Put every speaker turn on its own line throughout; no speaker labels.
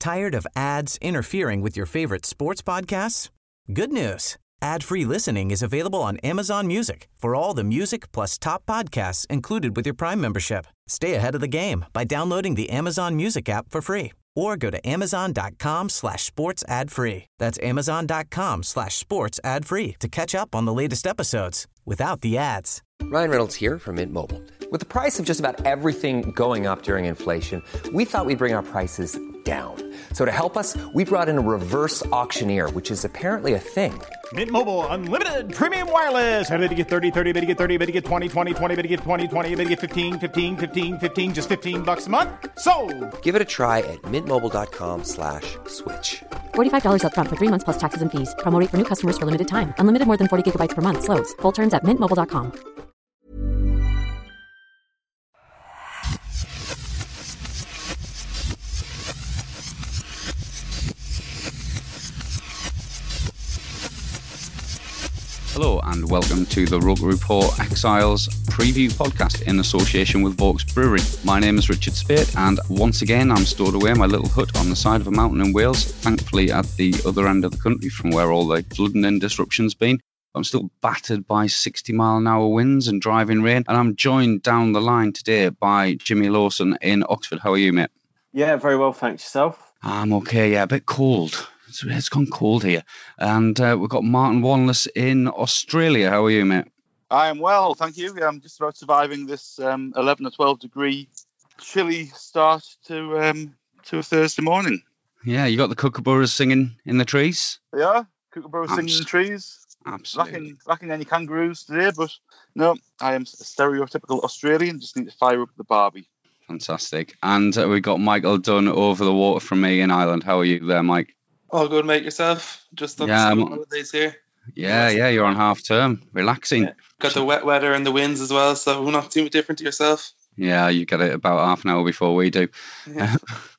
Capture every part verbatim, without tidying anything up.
Tired of ads interfering with your favorite sports podcasts? Good news. Ad-free listening is available on Amazon Music for all the music plus top podcasts included with your Prime membership. Stay ahead of the game by downloading the Amazon Music app for free or go to amazon.com slash sports ad free. That's amazon.com slash sports ad free to catch up on the latest episodes without the ads.
Ryan Reynolds here from Mint Mobile. With the price of just about everything going up during inflation, we thought we'd bring our prices down. So to help us, we brought in a reverse auctioneer, which is apparently a thing.
Mint Mobile Unlimited Premium Wireless. How to get thirty, thirty, how to get thirty, how to get twenty, twenty, twenty, how to get twenty, twenty, how to get fifteen, fifteen, fifteen, fifteen, just fifteen bucks a month? Sold!
Give it a try at mintmobile.com slash switch.
forty-five dollars up front for three months plus taxes and fees. Promo rate for new customers for limited time. Unlimited more than forty gigabytes per month. Slows full terms at mint mobile dot com.
Hello and welcome to the Rugby Report Exiles preview podcast in association with Vaux Brewery. My name is Richard Spate and once again I'm stored away in my little hut on the side of a mountain in Wales, thankfully at the other end of the country from where all the flooding and disruption's been. I'm still battered by sixty mile an hour winds and driving rain, and I'm joined down the line today by Jimmy Lawson in Oxford. How are you, mate?
Yeah, very well, thanks. Yourself?
I'm okay, yeah, a bit cold. It's, it's gone cold here. And uh, we've got Martin Wanless in Australia. How are you, mate?
I am well, thank you. I'm just about surviving this um, eleven or twelve degree chilly start to um, to a Thursday morning.
Yeah, you got the kookaburras singing in the trees?
Yeah, kookaburras singing in the trees.
Absolutely.
Lacking, lacking any kangaroos today, but no, I am a stereotypical Australian. Just need to fire up the barbie.
Fantastic. And uh, we got Michael Dunn over the water from me in Ireland. How are you there, Mike?
All good, mate. Yourself? Just on
yeah,
the
I'm,
holidays here.
Yeah, yeah, you're on half term. Relaxing. Yeah.
Got the wet weather and the winds as well, so we're not too much different to yourself.
Yeah, you get it about half an hour before we do. Yeah.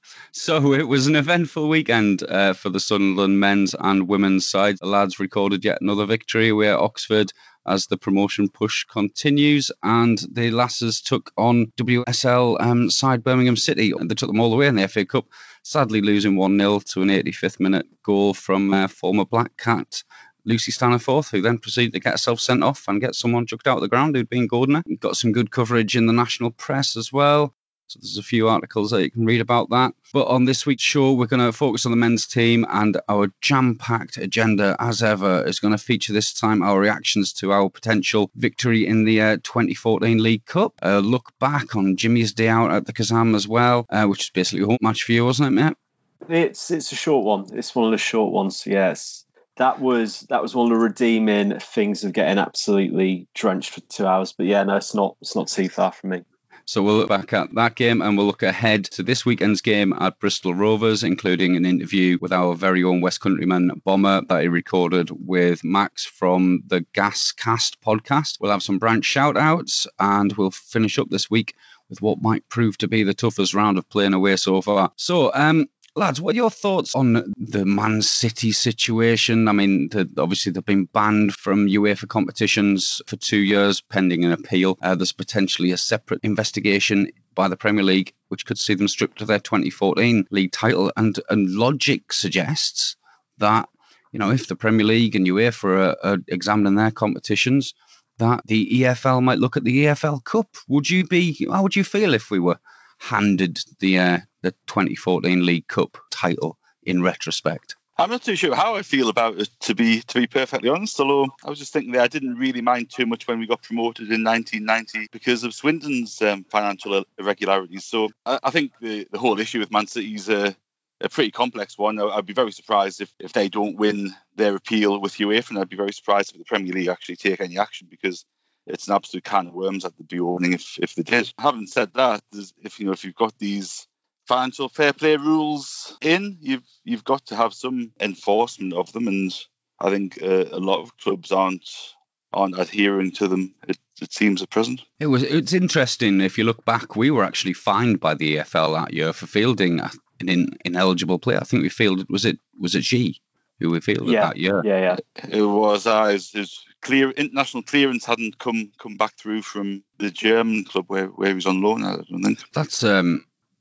So it was an eventful weekend uh, for the Sunderland men's and women's side. The lads recorded yet another victory away at Oxford as the promotion push continues, and the lasses took on W S L um, side Birmingham City. They took them all the way in the F A Cup, sadly losing one nil to an eighty-fifth minute goal from uh, former Black Cat Lucy Staniforth, who then proceeded to get herself sent off and get someone chucked out of the ground who'd been Gordner. Got some good coverage in the national press as well. So there's a few articles that you can read about that. But on this week's show, we're going to focus on the men's team, and our jam-packed agenda, as ever, is going to feature this time our reactions to our potential victory in the uh, twenty fourteen League Cup. A look back on Jimmy's day out at the Kazam as well, uh, which is basically a home match for you, wasn't it, mate?
It's it's a short one. It's one of the short ones, yes. That was that was one of the redeeming things of getting absolutely drenched for two hours. But yeah, no, it's not it's not too far from me.
So we'll look back at that game and we'll look ahead to this weekend's game at Bristol Rovers, including an interview with our very own West Countryman Bomber that he recorded with Max from the Gas Cast podcast. We'll have some branch shout-outs and we'll finish up this week with what might prove to be the toughest round of playing away so far. So, um, lads, what are your thoughts on the Man City situation? I mean, the, obviously they've been banned from UEFA competitions for two years pending an appeal. Uh, there's potentially a separate investigation by the Premier League which could see them stripped of their twenty fourteen league title. And, and logic suggests that, you know, if the Premier League and UEFA are, are examining their competitions, that the E F L might look at the E F L Cup. Would you be? How would you feel if we were handed the uh, the twenty fourteen League Cup title in retrospect?
I'm not too sure how I feel about it, to be to be perfectly honest. Although I was just thinking that I didn't really mind too much when we got promoted in nineteen ninety because of Swindon's um, financial irregularities. So I, I think the, the whole issue with Man City is a, a pretty complex one. I'd be very surprised if, if they don't win their appeal with UEFA, and I'd be very surprised if the Premier League actually take any action because it's an absolute can of worms that they'd be opening if, if they did. Having said that, if you know if you've got these financial fair play rules in, you've you've got to have some enforcement of them, and I think uh, a lot of clubs aren't aren't adhering to them. It, it seems at present.
It was it's interesting. If you look back, we were actually fined by the E F L that year for fielding an in, ineligible player. I think we fielded was it was it G who we fielded
yeah.
that year.
Yeah, yeah.
It was uh, his, his clear international clearance hadn't come come back through from the German club where, where he was on loan. I don't think
that's um.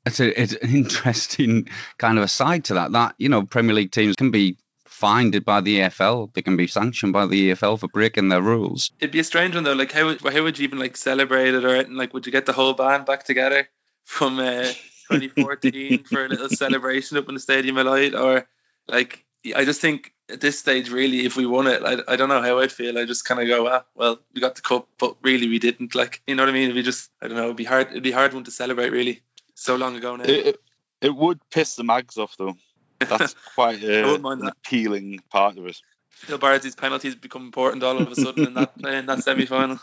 It's, a, it's an interesting kind of aside to that, that, you know, Premier League teams can be fined by the E F L. They can be sanctioned by the E F L for breaking their rules.
It'd be a strange one, though. Like, how, how would you even, like, celebrate it? Or, like, would you get the whole band back together from uh, twenty fourteen for a little celebration up in the Stadium of Light? Or, like, I just think at this stage, really, if we won it, I, I don't know how I'd feel. I just kind of go, ah, well, we got the cup, but really we didn't. Like, you know what I mean? It'd be just, I don't know, it'd be hard. It'd be hard one to celebrate, really. So long ago now.
It, it, it would piss the mags off, though. That's quite uh, an
that.
appealing part of it.
Phil Bardsley's penalties become important all of a sudden in that in that semi-final.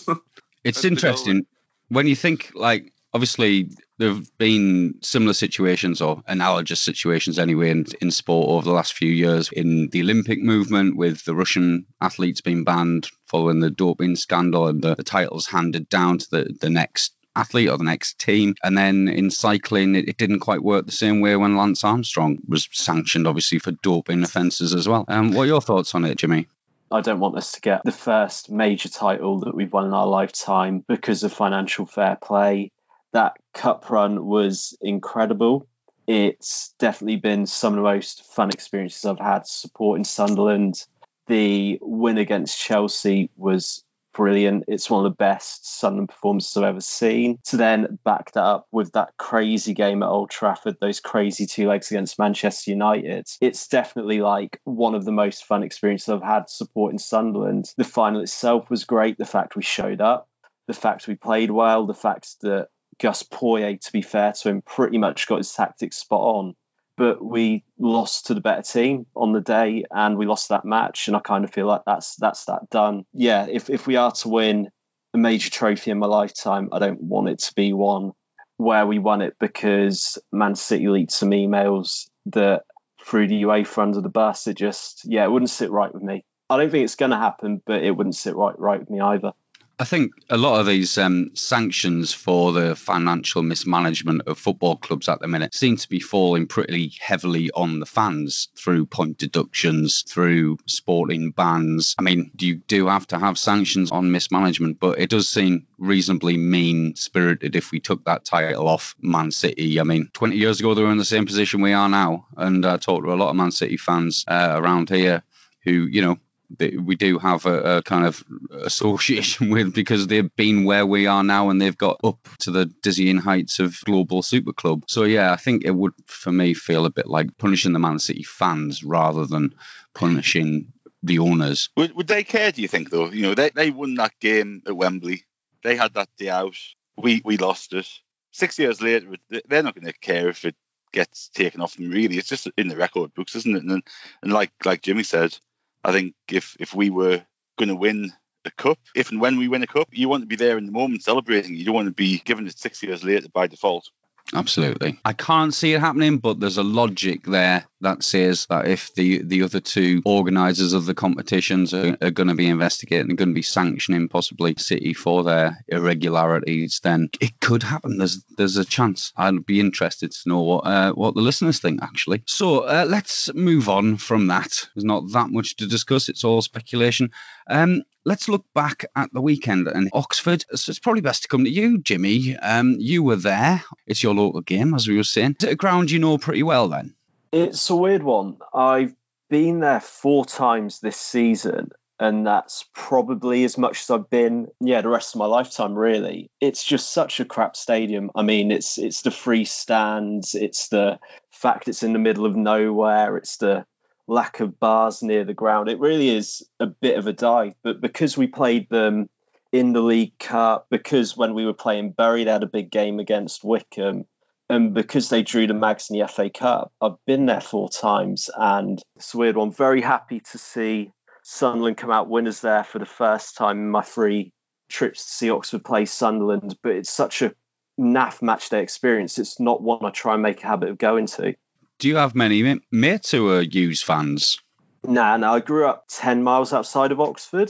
It's
That's
interesting when you think, like, obviously there have been similar situations or analogous situations anyway in, in sport over the last few years in the Olympic movement, with the Russian athletes being banned following the doping scandal and the, the titles handed down to the, the next athlete or the next team. And then in cycling, it, it didn't quite work the same way when Lance Armstrong was sanctioned, obviously, for doping offences as well. Um, what are your thoughts on it, Jimmy?
I don't want us to get the first major title that we've won in our lifetime because of financial fair play. That cup run was incredible. It's definitely been some of the most fun experiences I've had supporting Sunderland. The win against Chelsea was brilliant. It's one of the best Sunderland performances I've ever seen. To then back that up with that crazy game at Old Trafford, those crazy two legs against Manchester United, it's definitely like one of the most fun experiences I've had supporting Sunderland. The final itself was great. The fact we showed up, the fact we played well, the fact that Gus Poyet, to be fair to him, pretty much got his tactics spot on. But we lost to the better team on the day, and we lost that match. And I kind of feel like that's that's that done. Yeah, if if we are to win a major trophy in my lifetime, I don't want it to be one where we won it because Man City leaked some emails that threw the UEFA under the bus. It just, yeah, it wouldn't sit right with me. I don't think it's going to happen, but it wouldn't sit right right with me either.
I think a lot of these um, sanctions for the financial mismanagement of football clubs at the minute seem to be falling pretty heavily on the fans through point deductions, through sporting bans. I mean, you do have to have sanctions on mismanagement, but it does seem reasonably mean-spirited if we took that title off Man City. I mean, twenty years ago, they were in the same position we are now, and I talked to a lot of Man City fans uh, around here who, you know, we do have a, a kind of association with, because they've been where we are now and they've got up to the dizzying heights of global super club. So yeah, I think it would, for me, feel a bit like punishing the Man City fans rather than punishing the owners.
Would, would they care, do you think, though? You know, they, they won that game at Wembley. They had that day out. We, we lost it. Six years later, they're not going to care if it gets taken off them, really. It's just in the record books, isn't it? And, and like like Jimmy said, I think if, if we were going to win a cup, if and when we win a cup, you want to be there in the moment celebrating. You don't want to be given it six years later by default.
Absolutely. I can't see it happening, but there's a logic there that says that if the, the other two organisers of the competitions are, are going to be investigating and going to be sanctioning possibly City for their irregularities, then it could happen. There's there's a chance. I'd be interested to know what uh, what the listeners think, actually. So uh, let's move on from that. There's not that much to discuss. It's all speculation. Um, Let's look back at the weekend and Oxford. So it's probably best to come to you, Jimmy. Um, you were there. It's your local game, as we were saying. Is it a ground you know pretty well then?
It's a weird one. I've been there four times this season, and that's probably as much as I've been, yeah, the rest of my lifetime, really. It's just such a crap stadium. I mean, it's it's the free stands. It's the fact it's in the middle of nowhere. It's the lack of bars near the ground. It really is a bit of a dive, but because we played them in the League Cup, because when we were playing Bury they had a big game against Wickham, and because they drew the Mags in the F A Cup, I've been there four times, and it's a weird one. Very happy to see Sunderland come out winners there for the first time in my three trips to see Oxford play Sunderland, but it's such a naff match day experience. It's not one I try and make a habit of going to.
Do you have many mates who are Hughes fans?
Nah, no, I grew up ten miles outside of Oxford,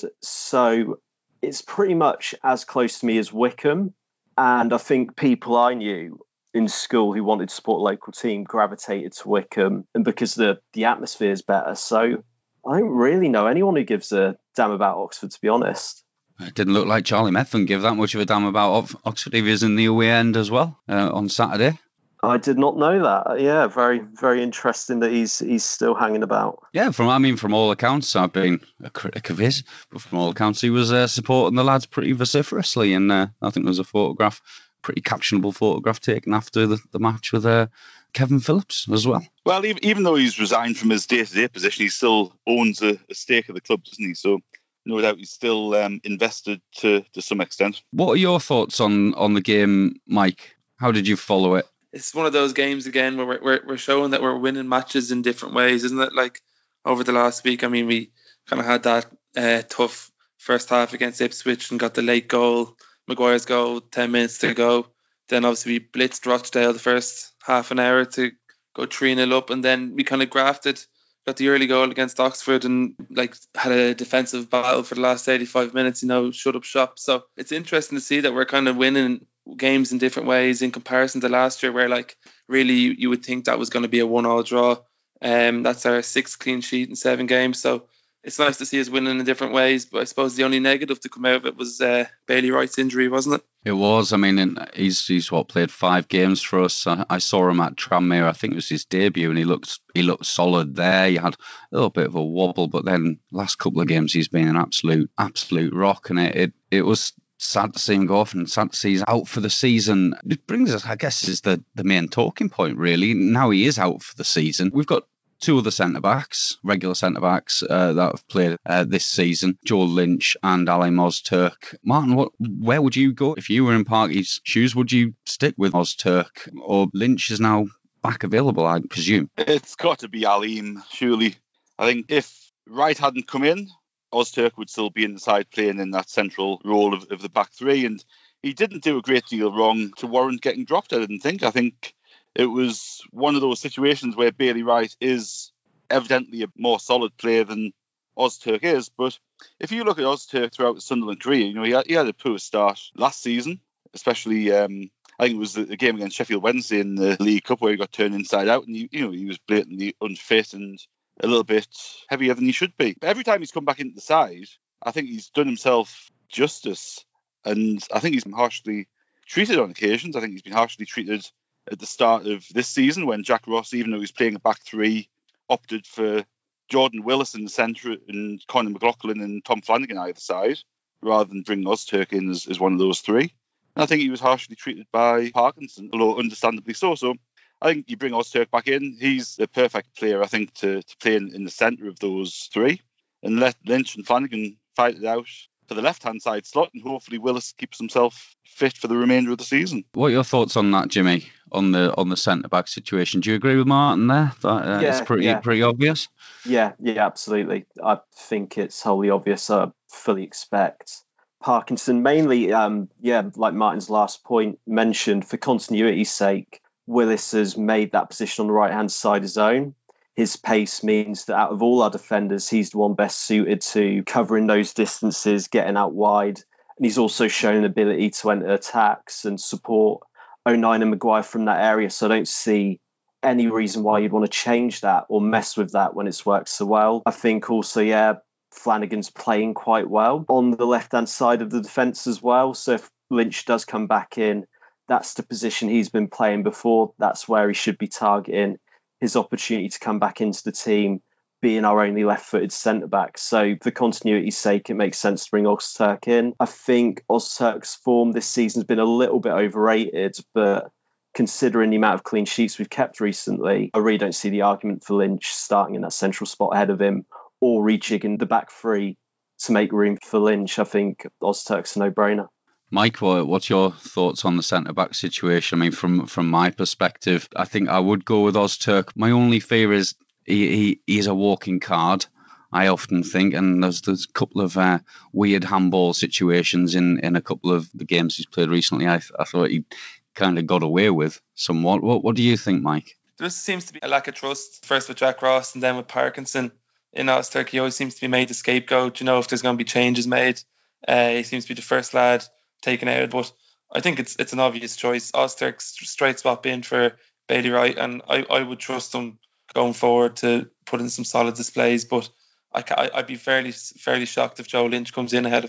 so it's pretty much as close to me as Wickham. And I think people I knew in school who wanted to support a local team gravitated to Wickham, and because the, the atmosphere is better. So I don't really know anyone who gives a damn about Oxford, to be honest.
It didn't look like Charlie Methven give that much of a damn about Oxford if he was in the away end as well uh, on Saturday.
I did not know that. Yeah, very, very interesting that he's he's still hanging about.
Yeah, from I mean, from all accounts, I've been a critic of his, but from all accounts, he was uh, supporting the lads pretty vociferously, and uh, I think there was a photograph, pretty captionable photograph taken after the, the match with uh, Kevin Phillips as well.
Well, even, even though he's resigned from his day-to-day position, he still owns a, a stake of the club, doesn't he? So no doubt he's still um, invested to to some extent.
What are your thoughts on on the game, Mike? How did you follow it?
It's one of those games again where we're, we're showing that we're winning matches in different ways, isn't it? Like over the last week, I mean, we kind of had that uh, tough first half against Ipswich and got the late goal, Maguire's goal, ten minutes to go. Then obviously we blitzed Rochdale the first half an hour to go three nil up, and then we kind of grafted, got the early goal against Oxford and like had a defensive battle for the last eighty-five minutes, you know, shut up shop. So it's interesting to see that we're kind of winning games in different ways in comparison to last year, where like really you, you would think that was going to be a one all draw. Um, that's our sixth clean sheet in seven games. So it's nice to see us winning in different ways. But I suppose the only negative to come out of it was uh, Bailey Wright's injury, wasn't it?
It was. I mean, he's he's what played five games for us. I, I saw him at Tranmere. I think it was his debut, and he looked he looked solid there. He had a little bit of a wobble, but then last couple of games he's been an absolute absolute rock, and it it, it was sad to see him go off and sad to see he's out for the season. It brings us, I guess, is the, the main talking point, really. Now he is out for the season. We've got two other centre-backs, regular centre-backs, uh, that have played uh, this season, Joel Lynch and Ali Ozturk. Martin, what, where would you go? If you were in Parky's shoes, would you stick with Ozturk? Or Lynch is now back available, I presume?
It's got to be Aleem, surely. I think if Wright hadn't come in, Ozturk would still be in the side playing in that central role of, of the back three, and he didn't do a great deal wrong to warrant getting dropped, I didn't think. I think it was one of those situations where Bailey Wright is evidently a more solid player than Ozturk is, but if you look at Ozturk throughout his Sunderland career, you know, he had, he had a poor start last season, especially um, I think it was the, the game against Sheffield Wednesday in the League Cup where he got turned inside out, and he, you know, he was blatantly unfit and a little bit heavier than he should be. But every time he's come back into the side, I think he's done himself justice. And I think he's been harshly treated on occasions. I think he's been harshly treated at the start of this season when Jack Ross, even though he was playing a back three, opted for Jordan Willis in the centre and Conor McLaughlin and Tom Flanagan either side, rather than bring Ozturk in as, as one of those three. And I think he was harshly treated by Parkinson, although understandably so. So I think you bring Ozturk back in. He's the perfect player, I think, to, to play in, in the centre of those three. And let Lynch and Flanagan fight it out for the left-hand side slot, and hopefully Willis keeps himself fit for the remainder of the season.
What are your thoughts on that, Jimmy, on the on the centre-back situation? Do you agree with Martin there? That uh,
yeah,
it's pretty,
yeah.
pretty obvious?
Yeah, yeah, absolutely. I think it's wholly obvious. I fully expect Parkinson, mainly, um, yeah, like Martin's last point mentioned, for continuity's sake, Willis has made that position on the right-hand side his own. His pace means that out of all our defenders, he's the one best suited to covering those distances, getting out wide. And he's also shown an ability to enter attacks and support O'Nien and Maguire from that area. So I don't see any reason why you'd want to change that or mess with that when it's worked so well. I think also, yeah, Flanagan's playing quite well on the left-hand side of the defence as well. So if Lynch does come back in, that's the position he's been playing before. That's where he should be targeting his opportunity to come back into the team, being our only left-footed centre-back. So for continuity's sake, it makes sense to bring Ozturk in. I think Ozturk's form this season has been a little bit overrated, but considering the amount of clean sheets we've kept recently, I really don't see the argument for Lynch starting in that central spot ahead of him or rejigging the back three to make room for Lynch. I think Ozturk's a no-brainer.
Mike, what's your thoughts on the centre-back situation? I mean, from from my perspective, I think I would go with Ozturk. My only fear is he, he he's a walking card, I often think, and there's there's a couple of uh, weird handball situations in, in a couple of the games he's played recently. I, I thought he kind of got away with somewhat. What what do you think, Mike?
There seems to be a lack of trust, first with Jack Ross and then with Parkinson. In Ozturk, he always seems to be made the scapegoat. You know, if there's going to be changes made, uh, he seems to be the first lad taken out. But I think it's it's an obvious choice. Ozturk straight swap in for Bailey Wright, and I, I would trust him going forward to put in some solid displays. But I, I'd be fairly fairly shocked if Joe Lynch comes in ahead of him.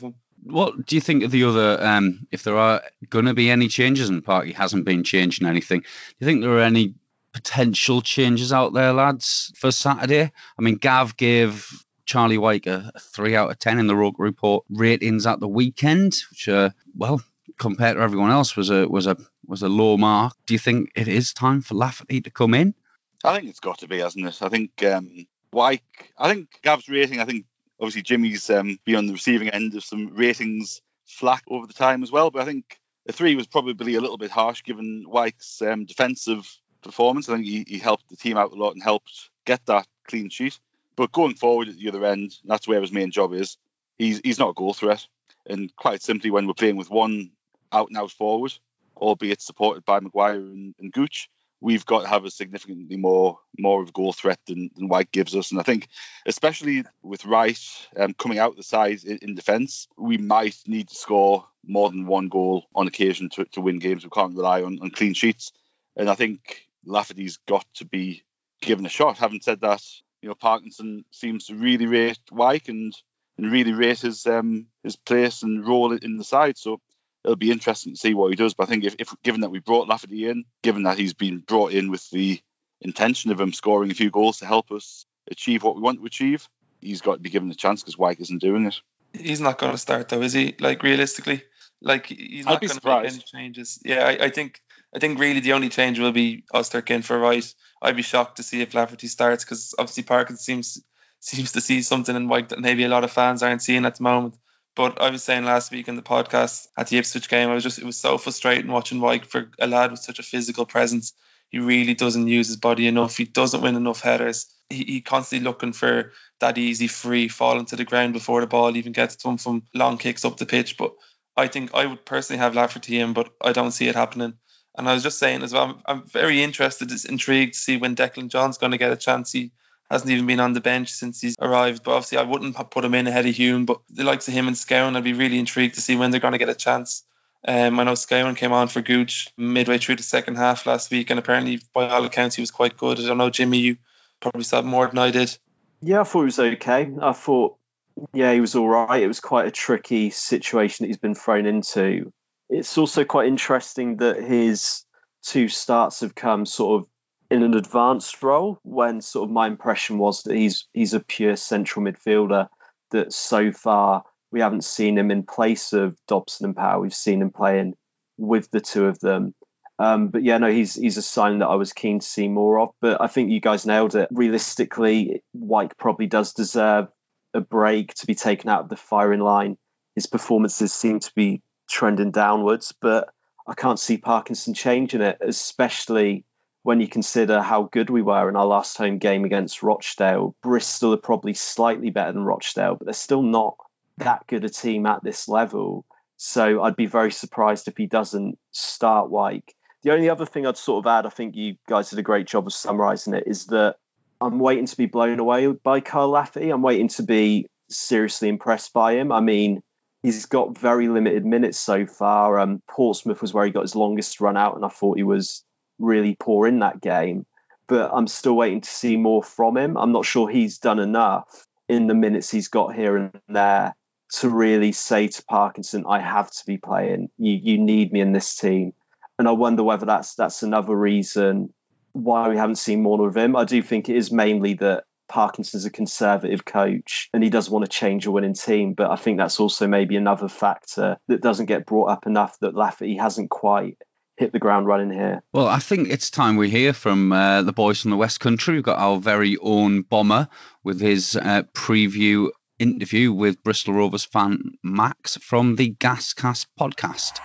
what do you think of the other, um, if there are going to be any changes, and Parky hasn't been changing anything, do you think there are any potential changes out there, lads, for Saturday? I mean, Gav gave Charlie Wyke a, a three out of ten in the Roker Report ratings at the weekend, which, uh, well, compared to everyone else, was a was a was a low mark. Do you think it is time for Lafferty to come in?
I think it's got to be, hasn't it? I think um, Wyke, I think Gav's rating, I think obviously Jimmy's um, been on the receiving end of some ratings flack over the time as well, but I think a three was probably a little bit harsh given Wyke's um, defensive performance. I think he, he helped the team out a lot and helped get that clean sheet. But going forward at the other end, that's where his main job is. He's he's not a goal threat. And quite simply, when we're playing with one out-and-out forward, albeit supported by Maguire and, and Gooch, we've got to have a significantly more more of a goal threat than, than Wyke gives us. And I think, especially with Wright um, coming out the side in, in defence, we might need to score more than one goal on occasion to, to win games. We can't rely on, on clean sheets. And I think Lafferty's got to be given a shot. Having said that, you know, Parkinson seems to really rate Wyke and, and really rate his um, his place and role in the side. So it'll be interesting to see what he does. But I think if, if given that we brought Lafferty in, given that he's been brought in with the intention of him scoring a few goals to help us achieve what we want to achieve, he's got to be given a chance because Wyke isn't doing it.
He's not going to start though, is he? Like realistically, like he's not going to make any changes. Yeah, I, I think I think really the only change will be Osterk in for Wright. I'd be shocked to see if Lafferty starts because obviously Parkinson seems seems to see something in Wyke that maybe a lot of fans aren't seeing at the moment. But I was saying last week in the podcast at the Ipswich game, I was just it was so frustrating watching Wyke for a lad with such a physical presence. He really doesn't use his body enough. He doesn't win enough headers. He, he constantly looking for that easy free falling to the ground before the ball even gets to him from long kicks up the pitch. But I think I would personally have Lafferty in, but I don't see it happening. And I was just saying as well, I'm, I'm very interested, intrigued to see when Declan John's going to get a chance. He hasn't even been on the bench since he's arrived. But obviously I wouldn't put him in ahead of Hume. But the likes of him and Scowen, I'd be really intrigued to see when they're going to get a chance. Um, I know Scowen came on for Gooch midway through the second half last week, and apparently by all accounts he was quite good. I don't know, Jimmy, you probably saw more than I did.
Yeah, I thought he was okay. I thought, yeah, he was all right. It was quite a tricky situation that he's been thrown into. It's also quite interesting that his two starts have come sort of in an advanced role, when sort of my impression was that he's he's a pure central midfielder, that so far we haven't seen him in place of Dobson and Power. We've seen him playing with the two of them. Um, but yeah, no, he's he's a sign that I was keen to see more of. But I think you guys nailed it. Realistically, Wyke probably does deserve a break, to be taken out of the firing line. His performances seem to be trending downwards, but I can't see Parkinson changing it, especially when you consider how good we were in our last home game against Rochdale. Bristol are probably slightly better than Rochdale, but they're still not that good a team at this level. So I'd be very surprised if he doesn't start Wyke. The only other thing I'd sort of add, I think you guys did a great job of summarising it, is that I'm waiting to be blown away by Kyle Lafferty. I'm waiting to be seriously impressed by him. I mean, he's got very limited minutes so far. Um, Portsmouth was where he got his longest run out, and I thought he was really poor in that game. But I'm still waiting to see more from him. I'm not sure he's done enough in the minutes he's got here and there to really say to Parkinson, I have to be playing. You you need me in this team. And I wonder whether that's that's another reason why we haven't seen more of him. I do think it is mainly that Parkinson's a conservative coach and he doesn't want to change a winning team. But I think that's also maybe another factor that doesn't get brought up enough, that Lafferty hasn't quite hit the ground running here.
Well, I think it's time we hear from uh, the boys from the West Country. We've got our very own Bomber with his uh, preview interview with Bristol Rovers fan Max from the Gascast podcast.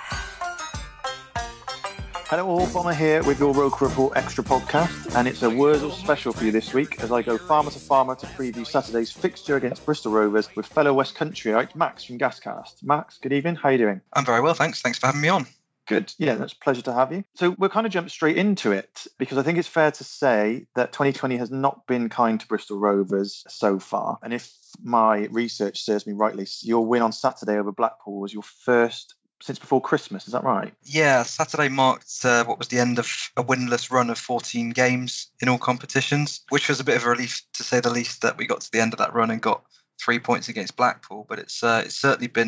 Hello all, Bomber here with your Roker Report Extra podcast, and it's a Wurzel special for you this week as I go farmer to farmer to preview Saturday's fixture against Bristol Rovers with fellow West Countryite Max from Gascast. Max, good evening, how are you doing?
I'm very well, thanks. Thanks for having me on.
Good. Yeah, that's a pleasure to have you. So we'll kind of jump straight into it, because I think it's fair to say that twenty twenty has not been kind to Bristol Rovers so far. And if my research serves me rightly, your win on Saturday over Blackpool was your first since before Christmas. Is that right?
Yeah, Saturday marked uh, what was the end of a winless run of fourteen games in all competitions, which was a bit of a relief, to say the least, that we got to the end of that run and got three points against Blackpool. But it's uh, it's certainly been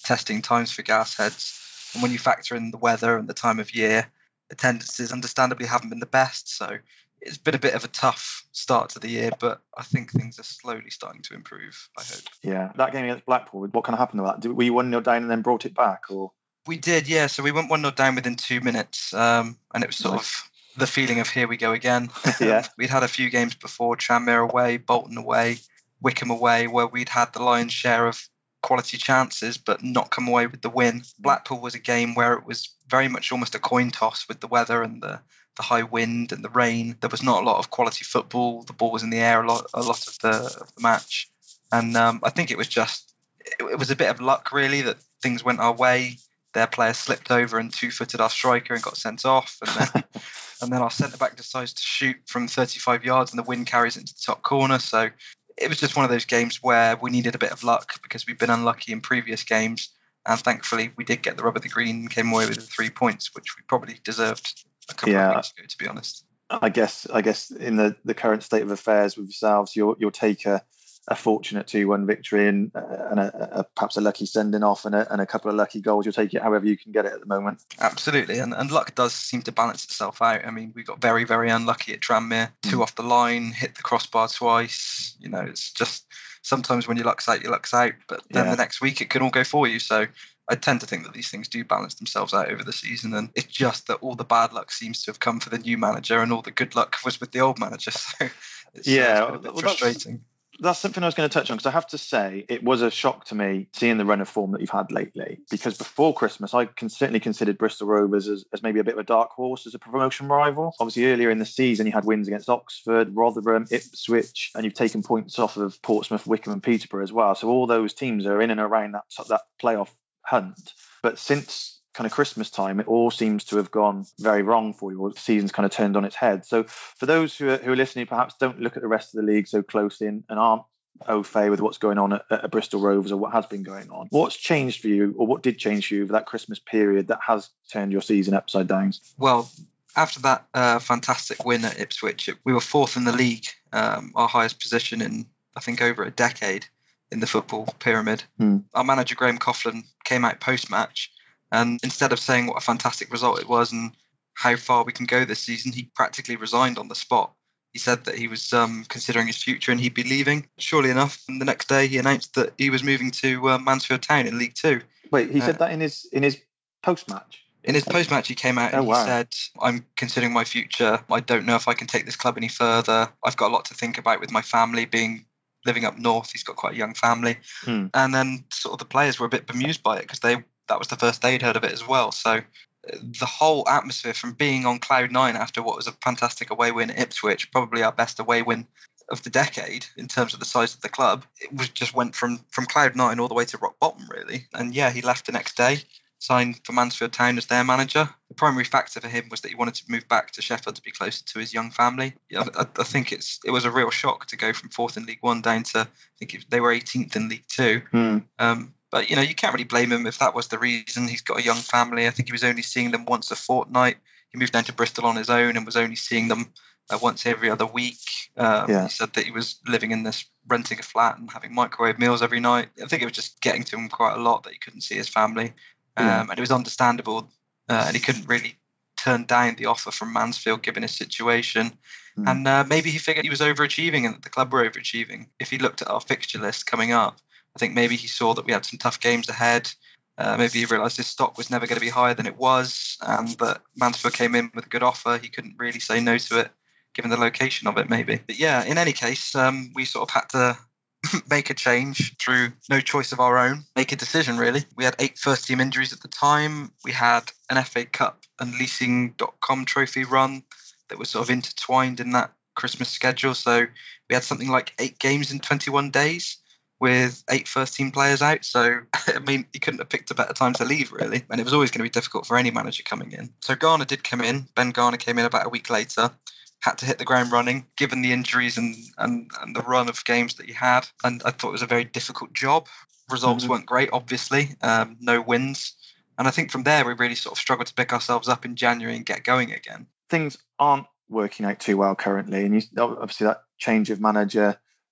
testing times for Gasheads. And when you factor in the weather and the time of year, attendances understandably haven't been the best. So it's been a bit of a tough start to the year, but I think things are slowly starting to improve, I hope.
Yeah, that game against Blackpool, what kind of happened to that? Did, were you one nil down and then brought it back? Or
We did, yeah. So we went one nil down within two minutes, um, and it was sort
Nice.
of the feeling of here we go again.
Yeah.
We'd had a few games before, Tranmere away, Bolton away, Wickham away, where we'd had the lion's share of quality chances but not come away with the win. Blackpool was a game where it was very much almost a coin toss with the weather and the, the high wind and the rain. There was not a lot of quality football. The ball was in the air a lot a lot of the, of the match. And um, I think it was just, it, it was a bit of luck really that things went our way. Their player slipped over and two-footed our striker and got sent off. And then, and then our centre-back decides to shoot from thirty-five yards and the wind carries it into the top corner. So it was just one of those games where we needed a bit of luck because we've been unlucky in previous games. And thankfully, we did get the rub of the green and came away with the three points, which we probably deserved a couple
Yeah.
of weeks ago, to be honest.
I guess I guess in the, the current state of affairs with yourselves, you'll you'll take a, a fortunate two one victory and, uh, and a, a, perhaps a lucky sending off and a, and a couple of lucky goals. You'll take it however you can get it at the moment.
Absolutely, and, and luck does seem to balance itself out. I mean, we got very, very unlucky at Tranmere. Two off the line, hit the crossbar twice. You know, it's just sometimes when your luck's out, your luck's out. But then
Yeah.
the next week it can all go for you. So I tend to think that these things do balance themselves out over the season. And it's just that all the bad luck seems to have come for the new manager and all the good luck was with the old manager. So it's,
Yeah,
uh, it's been a bit
well, that's-
frustrating.
That's something I was going to touch on because I have to say it was a shock to me seeing the run of form that you've had lately. Because before Christmas, I can certainly considered Bristol Rovers as, as maybe a bit of a dark horse as a promotion rival. Obviously, earlier in the season, you had wins against Oxford, Rotherham, Ipswich, and you've taken points off of Portsmouth, Wickham, and Peterborough as well. So all those teams are in and around that that playoff hunt. But since kind of Christmas time, it all seems to have gone very wrong for you. The season's kind of turned on its head. So for those who are, who are listening, perhaps don't look at the rest of the league so closely and, and aren't au fait with what's going on at, at Bristol Rovers or what has been going on, what's changed for you, or what did change for you over that Christmas period that has turned your season upside down?
Well, after that uh, fantastic win at Ipswich, it, we were fourth in the league, um, our highest position in, I think, over a decade in the football pyramid.
Hmm.
Our manager, Graham Coughlin, came out post-match, and instead of saying what a fantastic result it was and how far we can go this season, he practically resigned on the spot. He said that he was um, considering his future and he'd be leaving. Surely enough, and the next day he announced that he was moving to uh, Mansfield Town in League Two.
Wait, he
Uh,
said that in his in his post-match?
In his post-match, he came out and
Oh, wow.
he said, I'm considering my future. I don't know if I can take this club any further. I've got a lot to think about with my family, being living up north. He's got quite a young family.
Hmm.
And then sort of the players were a bit bemused by it because they that was the first they'd heard of it as well. So uh, the whole atmosphere from being on cloud nine after what was a fantastic away win at Ipswich, probably our best away win of the decade in terms of the size of the club, it was just went from from cloud nine all the way to rock bottom, really. And yeah, he left the next day, signed for Mansfield Town as their manager. The primary factor for him was that he wanted to move back to Sheffield to be closer to his young family. Yeah, I, I think it's it was a real shock to go from fourth in League One down to, I think it, they were eighteenth in League Two.
Hmm.
Um, but, you know, you can't really blame him if that was the reason. He's got a young family. I think he was only seeing them once a fortnight. He moved down to Bristol on his own and was only seeing them uh, once every other week. Um,
Yeah.
He said that he was living in this, renting a flat and having microwave meals every night. I think it was just getting to him quite a lot that he couldn't see his family. Um,
Yeah.
And it was understandable. Uh, and he couldn't really turn down the offer from Mansfield given his situation.
Hmm.
And uh, maybe he figured he was overachieving and that the club were overachieving. If he looked at our fixture list coming up, I think maybe he saw that we had some tough games ahead. Uh, maybe he realised his stock was never going to be higher than it was, and that Mansfield came in with a good offer. He couldn't really say no to it, given the location of it, maybe. But yeah, in any case, um, we sort of had to make a change through no choice of our own, make a decision, really. We had eight first-team injuries at the time. We had an F A Cup and leasing dot com trophy run that was sort of intertwined in that Christmas schedule. So we had something like eight games in twenty-one days. With eight first-team players out. So, I mean, he couldn't have picked a better time to leave, really. And it was always going to be difficult for any manager coming in. So Garner did come in. Ben Garner came in about a week later, had to hit the ground running, given the injuries and, and, and the run of games that he had. And I thought it was a very difficult job. Results
Mhm.
weren't great, obviously. Um, no wins. And I think from there, we really sort of struggled to pick ourselves up in January and get going again.
Things aren't working out too well currently, and you, obviously that change of manager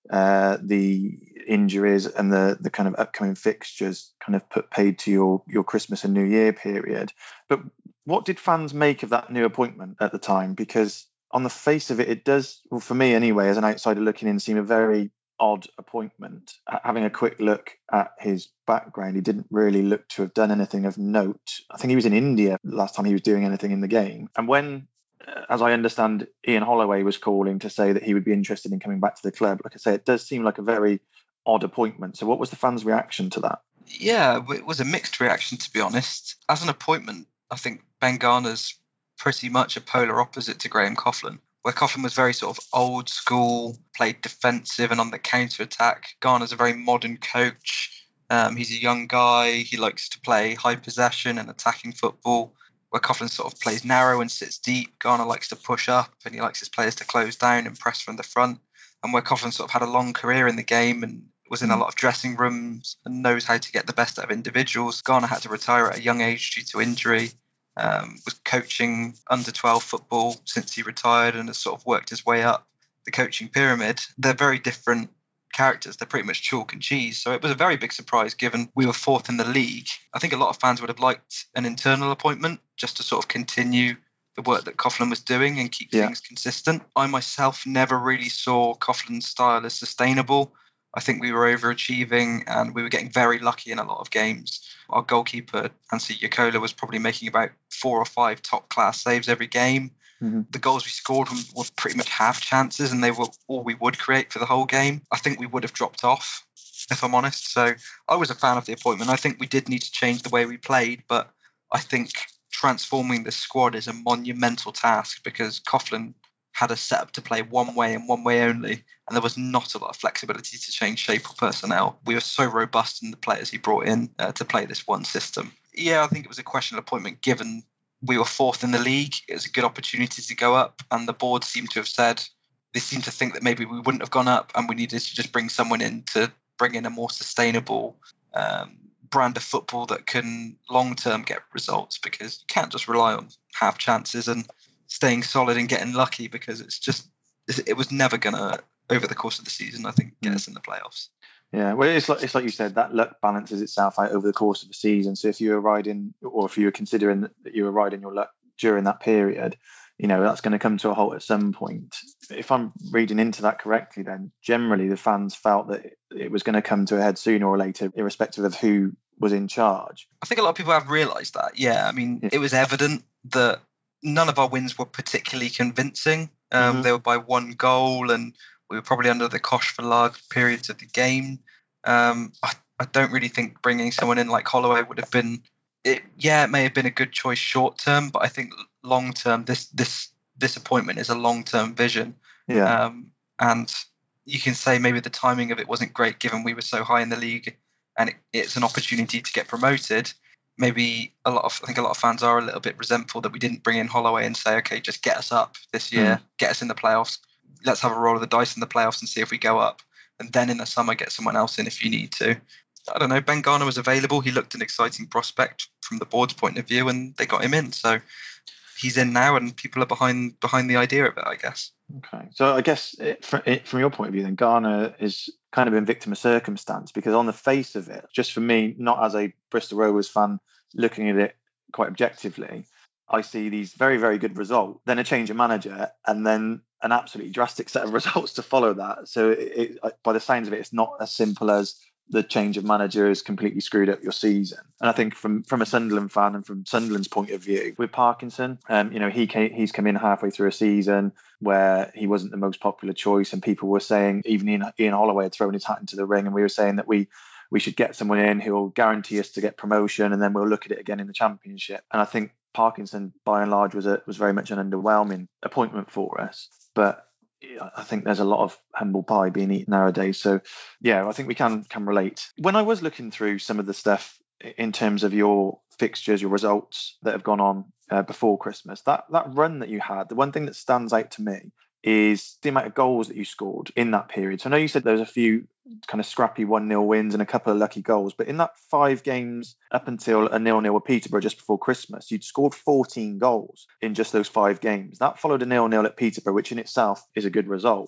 uh, the injuries and the the kind of upcoming fixtures kind of put paid to your your Christmas and New Year period. But what did fans make of that new appointment at the time? Because on the face of it, it does, well, for me anyway, as an outsider looking in, seem a very odd appointment. Having a quick look at his background, he didn't really look to have done anything of note. I think he was in India last time he was doing anything in the game. And when, as I understand, Ian Holloway was calling to say that he would be interested in coming back to the club, like I say, it does seem like a very odd appointment. So what was the fans' reaction to that?
Yeah, it was a mixed reaction, to be honest. As an appointment, I think Ben Garner's pretty much a polar opposite to Graham Coughlan, where Coughlan was very sort of old school, played defensive and on the counter attack. Garner's a very modern coach. Um, he's a young guy. He likes to play high possession and attacking football, where Coughlan sort of plays narrow and sits deep. Garner likes to push up and he likes his players to close down and press from the front. And where Coughlan sort of had a long career in the game and was in a lot of dressing rooms and knows how to get the best out of individuals, Garner had to retire at a young age due to injury. Um, was coaching under twelve football since he retired and has sort of worked his way up the coaching pyramid. They're very different characters. They're pretty much chalk and cheese. So it was a very big surprise given we were fourth in the league. I think a lot of fans would have liked an internal appointment just to sort of continue the work that Coughlan was doing and keep yeah. things consistent. I myself never really saw Coughlan's style as sustainable. I think we were overachieving and we were getting very lucky in a lot of games. Our goalkeeper, Hansi Yakola, was probably making about four or five top-class saves every game. Mm-hmm. The goals we scored were pretty much half chances and they were all we would create for the whole game. I think we would have dropped off, if I'm honest. So I was a fan of the appointment. I think we did need to change the way we played, but I think transforming the squad is a monumental task because Coughlan had us set up to play one way and one way only, and there was not a lot of flexibility to change shape or personnel. We were so robust in the players he brought in uh, to play this one system. Yeah, I think it was a questionable appointment given we were fourth in the league. It was a good opportunity to go up, and the board seemed to have said, they seemed to think that maybe we wouldn't have gone up and we needed to just bring someone in to bring in a more sustainable um, brand of football that can long-term get results, because you can't just rely on half chances and staying solid and getting lucky, because it's just, it was never going to, over the course of the season, I think, get us in the playoffs.
Yeah, well, it's like, it's like you said, that luck balances itself out over the course of the season. So if you were riding, or if you were considering that you were riding your luck during that period, you know, that's going to come to a halt at some point. If I'm reading into that correctly, then generally the fans felt that it was going to come to a head sooner or later, irrespective of who was in charge.
I think a lot of people have realised that. Yeah, I mean, yeah. It was evident that none of our wins were particularly convincing. Um, mm-hmm. They were by one goal, and we were probably under the cosh for large periods of the game. Um, I, I don't really think bringing someone in like Holloway would have been. It, yeah, it may have been a good choice short term, but I think long term, this this this appointment is a long term vision.
Yeah.
Um, and you can say maybe the timing of it wasn't great, given we were so high in the league, and it, it's an opportunity to get promoted. Maybe a lot of I think a lot of fans are a little bit resentful that we didn't bring in Holloway and say, okay, just get us up this year, mm. get us in the playoffs. Let's have a roll of the dice in the playoffs and see if we go up. And then in the summer, get someone else in if you need to. I don't know. Ben Garner was available. He looked an exciting prospect from the board's point of view, and they got him in. So he's in now, and people are behind behind the idea of it, I guess.
Okay. So I guess it, from, it, from your point of view, then Garner is kind of been victim of circumstance, because on the face of it, just for me, not as a Bristol Rovers fan looking at it quite objectively, I see these very, very good results, then a change of manager, and then an absolutely drastic set of results to follow that. So it, it, by the sounds of it, it's not as simple as the change of manager has completely screwed up your season. And I think from from a Sunderland fan and from Sunderland's point of view, with Parkinson, um, you know, he came, he's come in halfway through a season where he wasn't the most popular choice, and people were saying, even Ian, Ian Holloway had thrown his hat into the ring, and we were saying that we we should get someone in who will guarantee us to get promotion, and then we'll look at it again in the Championship. And I think Parkinson, by and large, was a was very much an underwhelming appointment for us. But I think there's a lot of humble pie being eaten nowadays. So, yeah, I think we can can relate. When I was looking through some of the stuff in terms of your fixtures, your results that have gone on uh, before Christmas, that that run that you had, the one thing that stands out to me is the amount of goals that you scored in that period. So I know you said there was a few kind of scrappy one nil wins and a couple of lucky goals, but in that five games up until a nil nil with Peterborough just before Christmas, you'd scored fourteen goals in just those five games. That followed a nil nil at Peterborough, which in itself is a good result.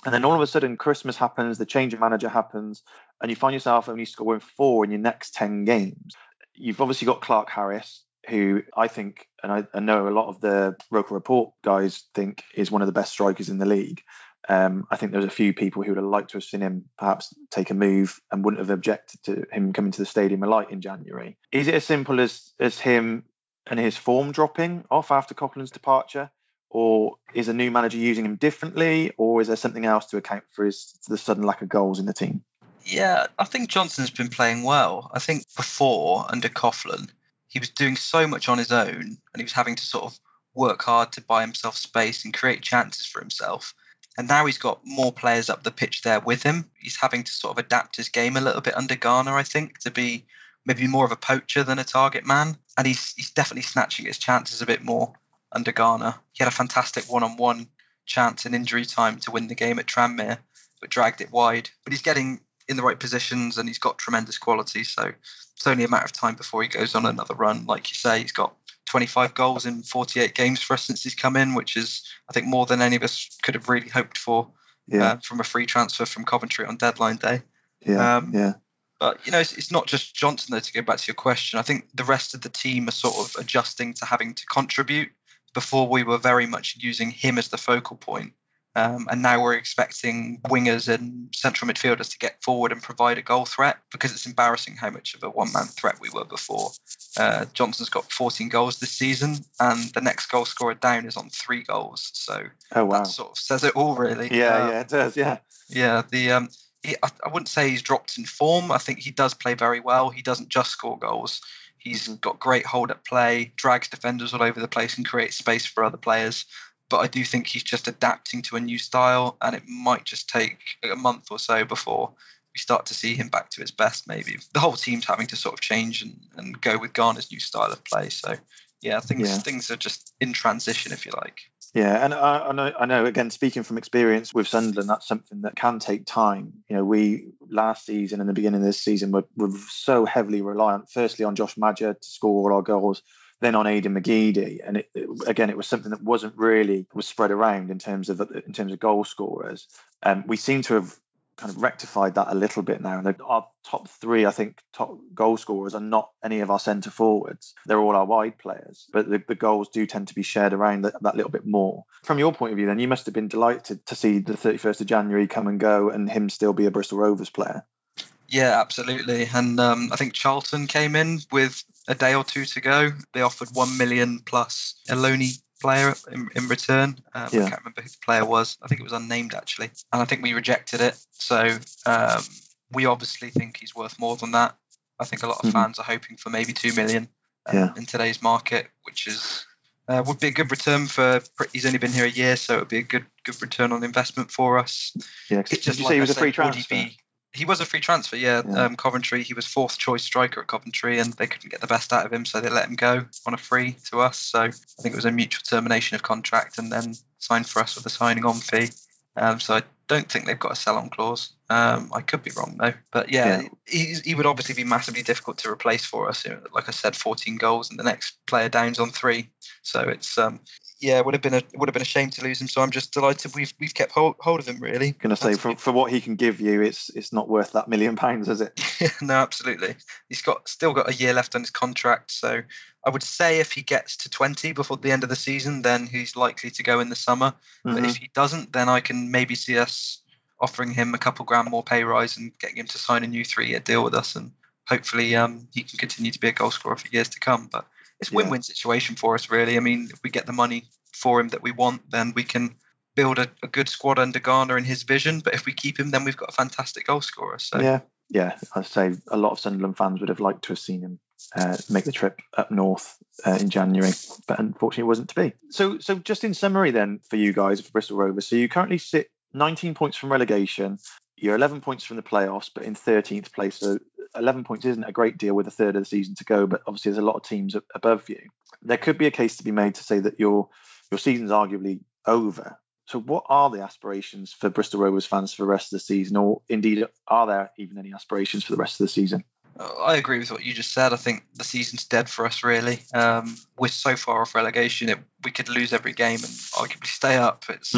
And then all of a sudden, Christmas happens, the change of manager happens, and you find yourself only scoring four in your next ten games. You've obviously got Clark Harris, who I think, and I, I know a lot of the Roker Report guys think is one of the best strikers in the league. Um, I think there's a few people who would have liked to have seen him perhaps take a move and wouldn't have objected to him coming to the Stadium of Light in January. Is it as simple as as him and his form dropping off after Coughlin's departure? Or is a new manager using him differently? Or is there something else to account for his the sudden lack of goals in the team?
Yeah, I think Johnson's been playing well. I think before, under Coughlin, he was doing so much on his own and he was having to sort of work hard to buy himself space and create chances for himself. And now he's got more players up the pitch there with him. He's having to sort of adapt his game a little bit under Garner, I think, to be maybe more of a poacher than a target man. And he's he's definitely snatching his chances a bit more under Garner. He had a fantastic one-on-one chance in injury time to win the game at Tranmere, but dragged it wide. But he's getting in the right positions and he's got tremendous quality. So it's only a matter of time before he goes on another run. Like you say, he's got twenty-five goals in forty-eight games for us since he's come in, which is, I think, more than any of us could have really hoped for yeah. uh, from a free transfer from Coventry on deadline day.
Yeah,
um,
yeah.
But, you know, it's, it's not just Johnson, though, to go back to your question. I think the rest of the team are sort of adjusting to having to contribute. Before, we were very much using him as the focal point. Um, and now we're expecting wingers and central midfielders to get forward and provide a goal threat, because it's embarrassing how much of a one-man threat we were before. Uh, Johnson's got fourteen goals this season, and the next goal scorer down is on three goals. So
oh, wow.
that sort of says it all, really.
Yeah,
um,
yeah, it does, yeah.
Yeah, the um, he, I, I wouldn't say he's dropped in form. I think he does play very well. He doesn't just score goals. He's mm-hmm. got great hold-up play, drags defenders all over the place and creates space for other players. But I do think he's just adapting to a new style, and it might just take a month or so before we start to see him back to his best, maybe. The whole team's having to sort of change and, and go with Garner's new style of play. So, yeah, things yeah. things are just in transition, if you like.
Yeah, and I, I know, I know, again, speaking from experience with Sunderland, that's something that can take time. You know, we, last season and the beginning of this season, were, were so heavily reliant, firstly on Josh Maja to score all our goals, then on Aidan McGeady, and it, it, again, it was something that wasn't really was spread around in terms of in terms of goal scorers. Um, we seem to have kind of rectified that a little bit now. And our top three, I think, top goal scorers are not any of our centre forwards; they're all our wide players. But the, the goals do tend to be shared around that, that little bit more. From your point of view, then, you must have been delighted to see the thirty-first of January come and go, and him still be a Bristol Rovers player.
Yeah, absolutely. And um, I think Charlton came in with a day or two to go. They offered one million plus a loanee player in, in return. Um, yeah. I can't remember who the player was. I think it was unnamed, actually. And I think we rejected it. So um, we obviously think he's worth more than that. I think a lot of mm-hmm. fans are hoping for maybe two million um, yeah. in today's market, which is uh, would be a good return for. He's only been here a year, so it would be a good good return on investment for us.
Yeah, did you say he was a free transfer?
Be, He was a free transfer, yeah. yeah. Um, Coventry, he was fourth choice striker at Coventry, and they couldn't get the best out of him, so they let him go on a free to us. So I think it was a mutual termination of contract, and then signed for us with a signing on fee. Um, so I don't think they've got a sell on clause. Um, I could be wrong though, but yeah, yeah. He, he would obviously be massively difficult to replace for us. You know, like I said, fourteen goals, and the next player down's on three. So it's um, yeah, it would have been a it would have been a shame to lose him. So I'm just delighted we've we've kept hold, hold of him. Really,
going to say for for what he can give you, it's it's not worth that million pounds, is it?
No, absolutely. He's got still got a year left on his contract. So I would say if he gets to twenty before the end of the season, then he's likely to go in the summer. Mm-hmm. But if he doesn't, then I can maybe see us offering him a couple grand more pay rise and getting him to sign a new three-year deal with us, and hopefully um, he can continue to be a goal scorer for years to come. But it's a yeah. win-win situation for us, really. I mean, if we get the money for him that we want, then we can build a, a good squad under Garner and his vision. But if we keep him, then we've got a fantastic goal scorer. So
yeah, yeah, I'd say a lot of Sunderland fans would have liked to have seen him uh, make the trip up north uh, in January, but unfortunately it wasn't to be. So, so just in summary, then, for you guys, for Bristol Rovers, so you currently sit nineteen points from relegation. You're eleven points from the playoffs, but in thirteenth place. So eleven points isn't a great deal with a third of the season to go, but obviously there's a lot of teams above you. There could be a case to be made to say that your your season's arguably over. So what are the aspirations for Bristol Rovers fans for the rest of the season, or indeed are there even any aspirations for the rest of the season?
I agree with what you just said. I think the season's dead for us, really. Um, we're so far off relegation, it, we could lose every game and arguably stay up. It's mm.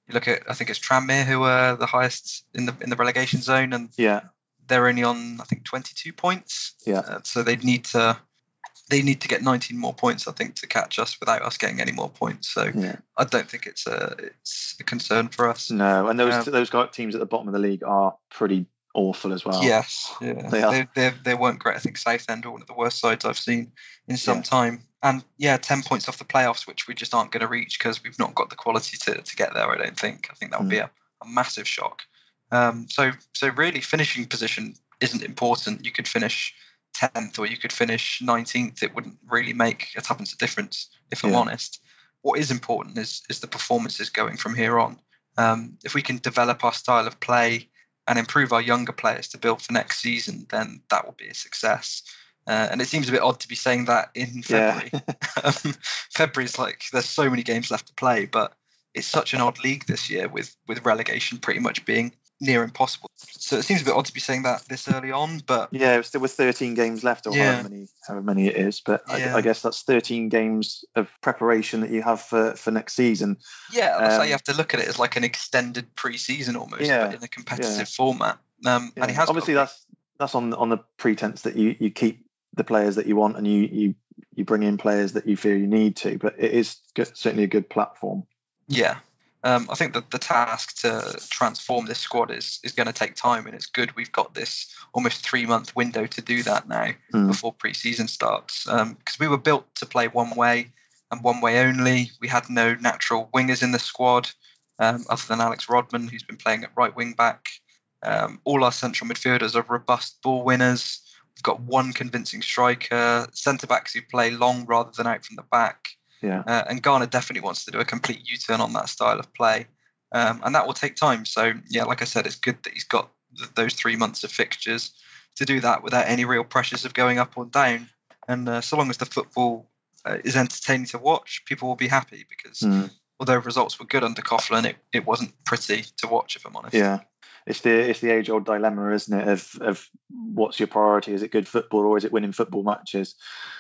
You look at, I think it's Tranmere who are the highest in the in the relegation zone, and
yeah,
they're only on I think twenty-two points.
Yeah,
uh, so they'd need to they need to get nineteen more points, I think, to catch us without us getting any more points. So
yeah.
I don't think it's a it's a concern for us.
No, and those
Um,
those guy- teams at the bottom of the league are pretty awful as well.
Yes, yeah,
They are.
they, they they weren't great. I think Southend are one of the worst sides I've seen in some
Yeah.
time. And yeah, ten points off the playoffs, which we just aren't going to reach because we've not got the quality to, to get there. I don't think. I think that would be a, a massive shock. Um, so so really, finishing position isn't important. You could finish tenth or you could finish nineteenth. It wouldn't really make a tuppence of difference, if I'm
Yeah.
honest. What is important is is the performances going from here on. Um, if we can develop our style of play and improve our younger players to build for next season, then that will be a success. Uh, and it seems a bit odd to be saying that in February.
Yeah.
um, February's like there's so many games left to play, but it's such an odd league this year with with relegation pretty much being near impossible. So it seems a bit odd to be saying that this early on, but
Yeah, still with thirteen games left, or
Yeah.
however many, however many it is. But
Yeah.
I, I guess that's thirteen games of preparation that you have for, for next season.
yeah, that's how
Um,
you have to look at it as like an extended pre-season almost,
Yeah,
but in a competitive
yeah.
format. Um,
Yeah.
and he has
Obviously,
got,
that's that's on on the pretense that you, you keep the players that you want, and you, you you bring in players that you feel you need to. But it is good, certainly a good platform.
yeah. Um, I think that the task to transform this squad is is going to take time, and it's good we've got this almost three month window to do that now
Mm.
before pre-season starts. Because we were built to play one way and one way only. We had no natural wingers in the squad, um, other than Alex Rodman, who's been playing at right wing back. Um, all our central midfielders are robust ball winners. We've got one convincing striker, centre backs who play long rather than out from the back.
Yeah.
Uh, and Garner definitely wants to do a complete U-turn on that style of play. Um, and that will take time. So, yeah, like I said, it's good that he's got th- those three months of fixtures to do that without any real pressures of going up or down. And uh, so long as the football uh, is entertaining to watch, people will be happy because
Mm.
although results were good under Coughlin, it, it wasn't pretty to watch, if I'm honest.
Yeah. It's the it's the age old dilemma, isn't it? Of of what's your priority? Is it good football or is it winning football matches?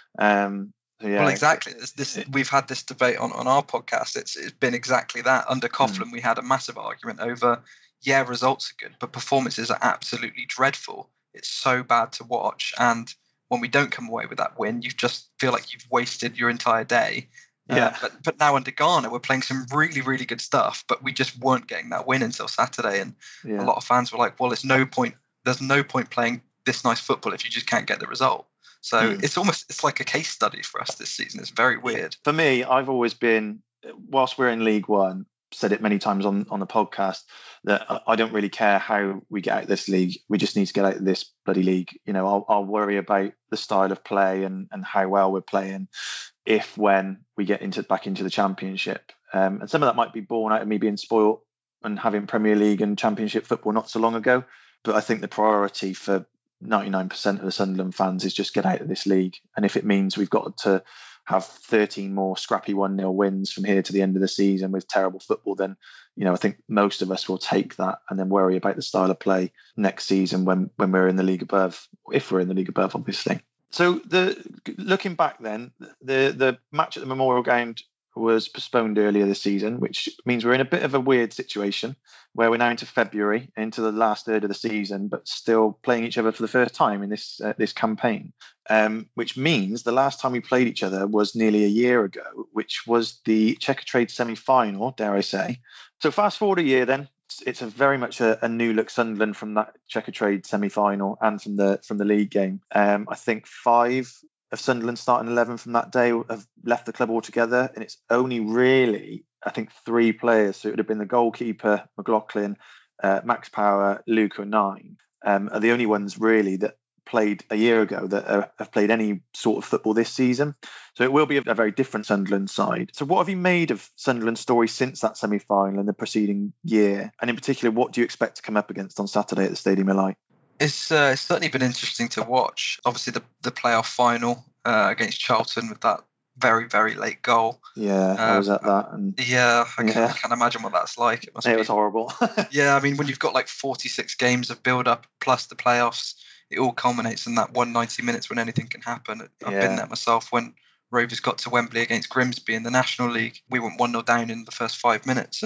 Um, so yeah,
Well, exactly. This, this, we've had this debate on, on our podcast. It's it's been exactly that. Under Coughlin, we had a massive argument over, yeah, results are good, but performances are absolutely dreadful. It's so bad to watch. And when we don't come away with that win, you just feel like you've wasted your entire day.
Yeah.
Uh, but but now under Garner, we're playing some really, really good stuff, but we just weren't getting that win until Saturday. And
Yeah.
a lot of fans were like, well, it's no point. There's no point playing this nice football if you just can't get the result. So
Mm.
it's almost it's like a case study for us this season. It's very weird.
For me, I've always been, whilst we're in League One, said it many times on, on the podcast, that I, I don't really care how we get out of this league. We just need to get out of this bloody league. You know, I'll, I'll worry about the style of play and, and how well we're playing if when we get into back into the Championship. Um, and some of that might be born out of me being spoilt and having Premier League and Championship football not so long ago. But I think the priority for ninety-nine percent of the Sunderland fans is just get out of this league. And if it means we've got to have thirteen more scrappy one nil wins from here to the end of the season with terrible football, then, you know, I think most of us will take that and then worry about the style of play next season when, when we're in the league above, if we're in the league above, obviously. So the looking back then, the, the match at the Memorial Ground was postponed earlier this season, which means we're in a bit of a weird situation where we're now into February, into the last third of the season, but still playing each other for the first time in this uh, this campaign, um, which means the last time we played each other was nearly a year ago, which was the Checkatrade semi-final, dare I say. So fast forward a year then, it's, it's a very much a, a new look Sunderland from that Checkatrade semi-final and from the from the league game. Um, I think five of Sunderland's starting eleven from that day have left the club altogether, and it's only really, I think, three players. So it would have been the goalkeeper, McLaughlin, uh, Max Power, Luca Nine, um, are the only ones really that played a year ago that uh, have played any sort of football this season. So it will be a, a very different Sunderland side. So what have you made of Sunderland's story since that semi-final and the preceding year? And in particular, what do you expect to come up against on Saturday at the Stadium of Light?
It's, uh, it's certainly been interesting to watch. Obviously, the, the playoff final uh, against Charlton with that very, very late goal.
Yeah, I
Um,
was at that. And
Yeah, I can't,
Yeah.
I can't imagine what that's like. It must
it
be.
was horrible.
Yeah, I mean, when you've got like forty-six games of build-up plus the playoffs, it all culminates in that one hundred ninety minutes when anything can happen. I've
Yeah.
been there myself when Rovers got to Wembley against Grimsby in the National League. We went one nil down in the first five minutes, and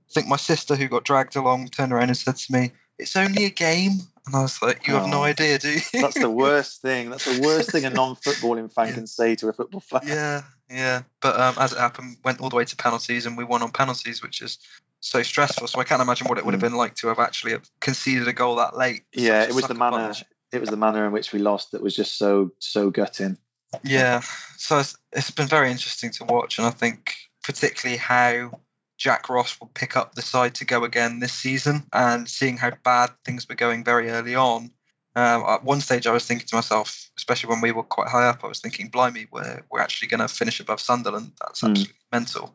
I think my sister, who got dragged along, turned around and said to me, "It's only a game." And I was like, "You have oh, no idea, do you?"
That's the worst thing. That's the worst thing a non-footballing fan yeah. can say to a football fan.
Yeah, yeah. But um, as it happened, went all the way to penalties, and we won on penalties, which is so stressful. So I can't imagine what it would have been like to have actually conceded a goal that late.
Yeah, it was the manner. Punch. It was the manner in which we lost that was just so so gutting.
Yeah, so it's, it's been very interesting to watch, and I think particularly how Jack Ross will pick up the side to go again this season, and seeing how bad things were going very early on. Um, at one stage, I was thinking to myself, especially when we were quite high up, I was thinking, blimey, we're, we're actually going to finish above Sunderland. That's absolutely mm. mental.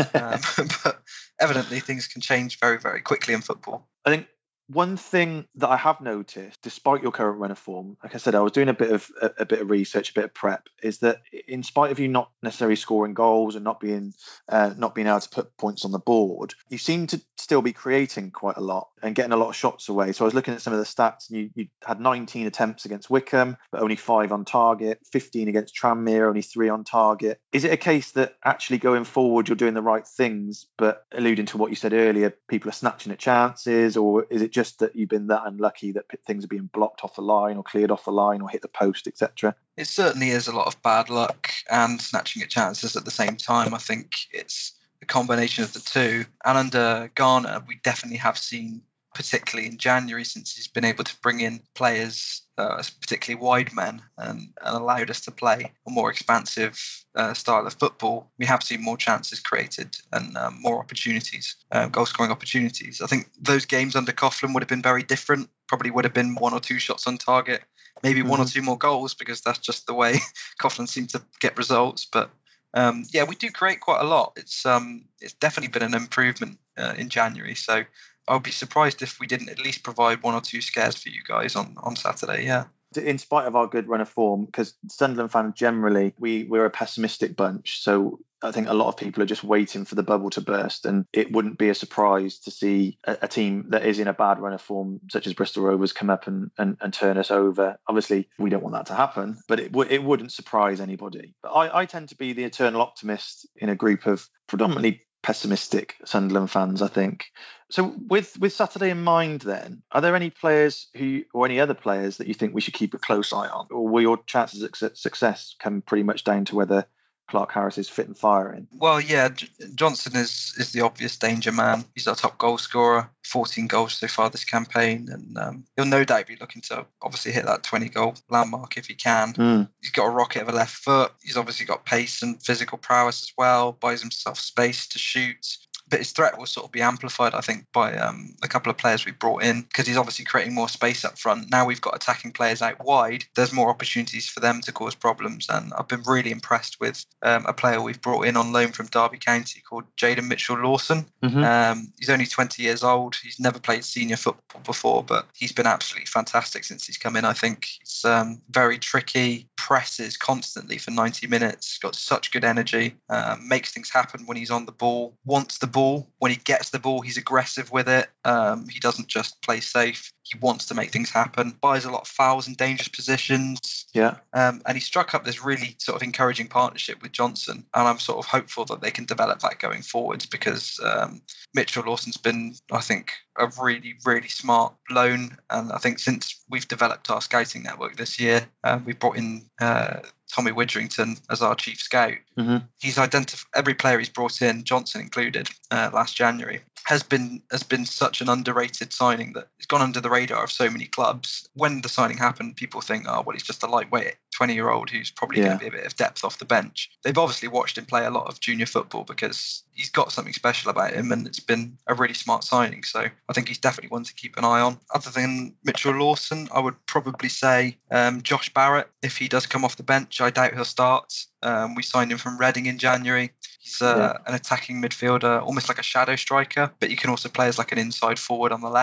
um, but evidently, things can change very, very quickly in football.
I think one thing that I have noticed, despite your current run of form, like I said, I was doing a bit of a, a bit of research, a bit of prep, is that in spite of you not necessarily scoring goals and not being uh, not being able to put points on the board, you seem to still be creating quite a lot and getting a lot of shots away. So I was looking at some of the stats, and you, you had nineteen attempts against Wycombe, but only five on target, fifteen against Tranmere, only three on target. Is it a case that actually going forward you're doing the right things, but alluding to what you said earlier, people are snatching at chances, or is it just just that you've been that unlucky that things are being blocked off the line or cleared off the line or hit the post, et cetera?
It certainly is a lot of bad luck and snatching at chances at the same time. I think it's a combination of the two. And under Garner, we definitely have seen, particularly in January, since he's been able to bring in players, uh, particularly wide men, and, and allowed us to play a more expansive uh, style of football, we have seen more chances created and um, more opportunities, uh, goal-scoring opportunities. I think those games under Coughlan would have been very different. Probably would have been one or two shots on target, maybe mm-hmm. one or two more goals, because that's just the way Coughlan seemed to get results. But um, yeah, we do create quite a lot. It's um, it's definitely been an improvement uh, in January. So I would be surprised if we didn't at least provide one or two scares for you guys on, on Saturday, yeah.
In spite of our good run of form, because Sunderland fans generally, we, we're a pessimistic bunch. So I think a lot of people are just waiting for the bubble to burst. And it wouldn't be a surprise to see a, a team that is in a bad run of form, such as Bristol Rovers, come up and, and, and turn us over. Obviously, we don't want that to happen, but it, w- it wouldn't surprise anybody. But I, I tend to be the eternal optimist in a group of predominantly pessimistic Sunderland fans, I think. So with with Saturday in mind then, are there any players who or any other players that you think we should keep a close eye on? Or will your chances of success come pretty much down to whether Clark Harris is fit and firing?
Well, yeah, J- Johnson is is the obvious danger man. He's our top goal scorer, fourteen goals so far this campaign, and um, he'll no doubt be looking to obviously hit that twenty goal landmark if he can. Mm. He's got a rocket of a left foot. He's obviously got pace and physical prowess as well, buys himself space to shoot. But his threat will sort of be amplified, I think, by um, a couple of players we brought in, because he's obviously creating more space up front. Now we've got attacking players out wide. There's more opportunities for them to cause problems. And I've been really impressed with um, a player we've brought in on loan from Derby County called Jaden Mitchell-Lawson. Mm-hmm. Um, he's only twenty years old. He's never played senior football before, but he's been absolutely fantastic since he's come in, I think. He's um, very tricky, presses constantly for ninety minutes, got such good energy, uh, makes things happen when he's on the ball, wants the ball. When he gets the ball, he's aggressive with it. Um, he doesn't just play safe. He wants to make things happen. Buys a lot of fouls in dangerous positions.
Yeah.
Um, and he struck up this really sort of encouraging partnership with Johnson. And I'm sort of hopeful that they can develop that going forwards, because um, Mitchell Lawson's been, I think, a really, really smart loan. And I think since we've developed our scouting network this year, uh, we brought in uh, Tommy Widrington as our chief scout. Mm-hmm. He's identified every player he's brought in, Johnson included, uh, last January, has been has been such an underrated signing that it's gone under the radar of so many clubs. When the signing happened, people think, oh, well, he's just a lightweight twenty-year-old who's probably yeah. going to be a bit of depth off the bench. They've obviously watched him play a lot of junior football because he's got something special about him, and it's been a really smart signing. So I think he's definitely one to keep an eye on. Other than Mitchell Lawson, I would probably say um, Josh Barrett. If he does come off the bench, I doubt he'll start. Um, we signed him from Reading in January. He's uh, yeah. an attacking midfielder, almost like a shadow striker, but you can also play as like an inside forward on the left.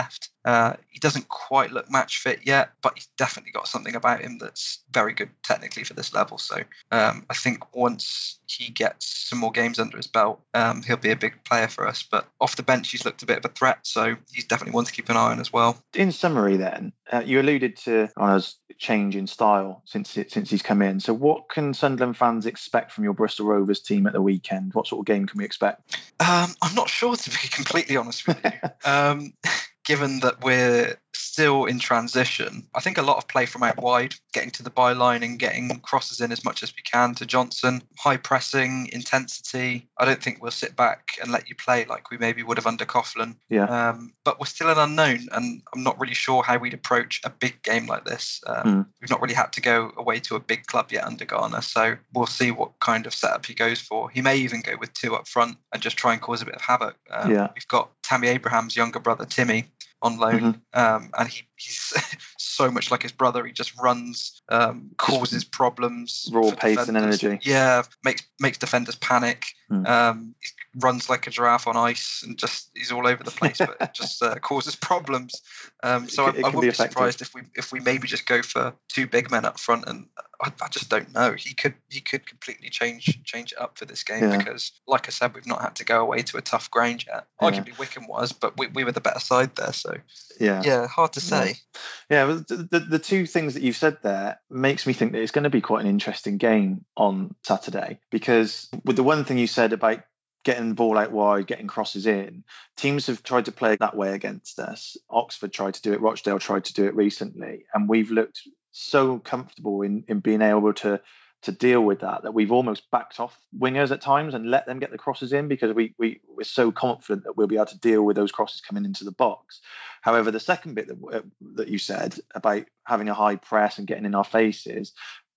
Uh, he doesn't quite look match fit yet, but he's definitely got something about him that's very good technically for this level. So um, I think once he gets some more games under his belt, um, he'll be a big player for us. But off the bench, he's looked a bit of a threat, so he's definitely one to keep an eye on as well.
In summary then, uh, you alluded to Honor's change in style since it, since he's come in. So what can Sunderland fans expect from your Bristol Rovers team at the weekend? What sort of game can we expect?
Um, I'm not sure, to be completely honest with you. um, given that we're still in transition, I think a lot of play from out wide, getting to the byline and getting crosses in as much as we can to Johnson. High pressing, intensity. I don't think we'll sit back and let you play like we maybe would have under Coughlin.
Yeah.
Um, but we're still an unknown, and I'm not really sure how we'd approach a big game like this. Um,
Mm.
We've not really had to go away to a big club yet under Garner, so we'll see what kind of setup he goes for. He may even go with two up front and just try and cause a bit of havoc. Um,
Yeah.
We've got Tammy Abraham's younger brother, Timmy, on loan,
Mm-hmm.
um, and he, he's so much like his brother. He just runs, um, causes problems,
Raw
for
pace and
defenders.
energy.
Yeah, makes makes defenders panic.
Mm.
Um, he runs like a giraffe on ice, and just he's all over the place, but it just uh, causes problems. Um, so
It can-
I,
it
I
can
wouldn't
be
be
effective.
surprised if we if we maybe just go for two big men up front, and I, I just don't know. He could he could completely change change it up for this game
Yeah.
because, like I said, we've not had to go away to a tough ground yet.
Yeah.
Arguably Wickham was, but we, we were the better side there. So
Yeah.
yeah, hard to say.
Yeah, well, the, the the two things that you've said there makes me think that it's going to be quite an interesting game on Saturday, because with the one thing you said about getting the ball out wide, getting crosses in, teams have tried to play that way against us. Oxford tried to do it, Rochdale tried to do it recently, and we've looked so comfortable in, in being able to to deal with that that we've almost backed off wingers at times and let them get the crosses in because we, we, we're so confident that we'll be able to deal with those crosses coming into the box. However, the second bit that, uh, that you said about having a high press and getting in our faces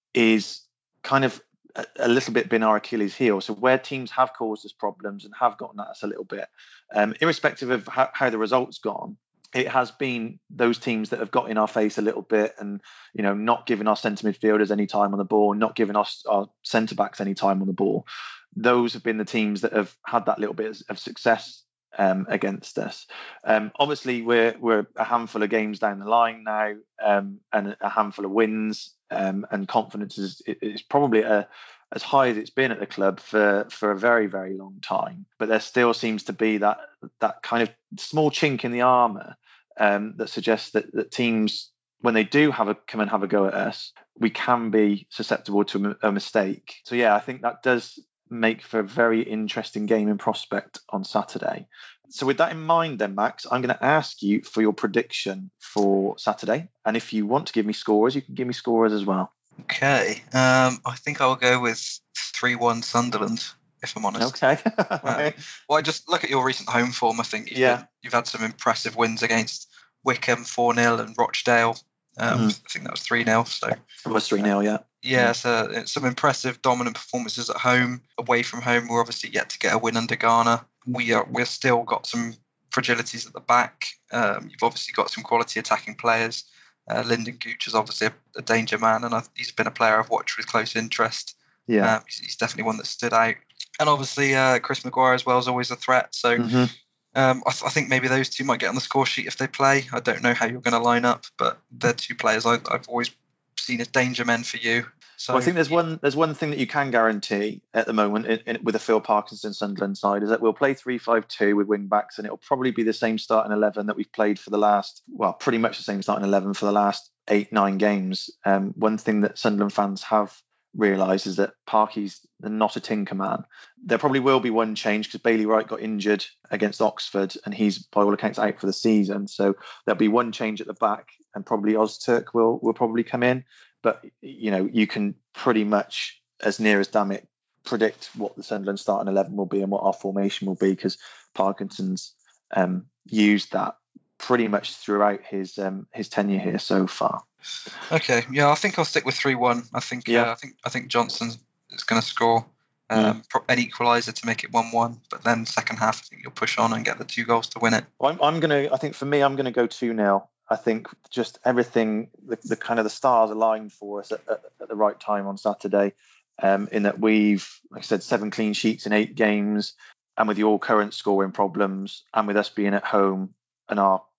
is kind of a, a little bit been our Achilles heel. So where teams have caused us problems and have gotten at us a little bit, um, irrespective of how, how the result's gone, it has been those teams that have got in our face a little bit and, you know, not giving our centre midfielders any time on the ball, not giving us our centre backs any time on the ball. Those have been the teams that have had that little bit of success um, against us. Um, obviously, we're we're a handful of games down the line now, um, and a handful of wins, um, and confidence is is probably a as high as it's been at the club for, for a very, very long time. But there still seems to be that that kind of small chink in the armour um, that suggests that, that teams, when they do have a come and have a go at us, we can be susceptible to a, a mistake. So, yeah, I think that does make for a very interesting game in prospect on Saturday. So with that in mind then, Max, I'm going to ask you for your prediction for Saturday. And if you want to give me scorers, you can give me scorers as well.
Okay, um, I think I'll go with three one Sunderland, if I'm honest.
Okay.
um, well, I just look at your recent home form. I think you've,
Yeah.
been, you've had some impressive wins against Wickham four nil and Rochdale. Um,
Mhm.
I think that was three nil. So
It was three nil, yeah.
yeah, so it's some impressive dominant performances at home. Away from home, we're obviously yet to get a win under Garner. We are we're still got some fragilities at the back. Um, you've obviously got some quality attacking players. Uh, Lyndon Gooch is obviously a, a danger man, and I've, he's been a player I've watched with close interest.
Yeah.
Um, he's, he's definitely one that stood out. And obviously, uh, Chris Maguire as well is always a threat. So
Mhm.
um, I, th- I think maybe those two might get on the score sheet if they play. I don't know how you're going to line up, but they're two players I, I've always seen as danger men for you. So
Well, I think there's one there's one thing that you can guarantee at the moment in, in, with the Phil Parkinson Sunderland side is that we'll play three five two with wing backs, and it'll probably be the same starting eleven that we've played for the last, well, pretty much the same starting eleven for the last eight, nine games. Um, one thing that Sunderland fans have realised is that Parky's not a tinker man. There probably will be one change because Bailey Wright got injured against Oxford and he's by all accounts out for the season. So there'll be one change at the back and probably Ozturk will will probably come in. But, you know, you can pretty much, as near as damn it, predict what the Sunderland starting eleven will be and what our formation will be because Parkinson's um, used that pretty much throughout his um, his tenure here so far.
Okay, yeah, I think I'll stick with three one. I think yeah, uh, I think I think Johnson is going to score um, mm. an equaliser to make it one one. But then second half, I think you'll push on and get the two goals to win it.
Well, I'm, I'm gonna. I think for me, I'm going to go two nil. I think just everything, the, the kind of the stars aligned for us at, at, at the right time on Saturday. Um, in that we've, like I said, seven clean sheets in eight games, and with your current scoring problems, and with us being at home and our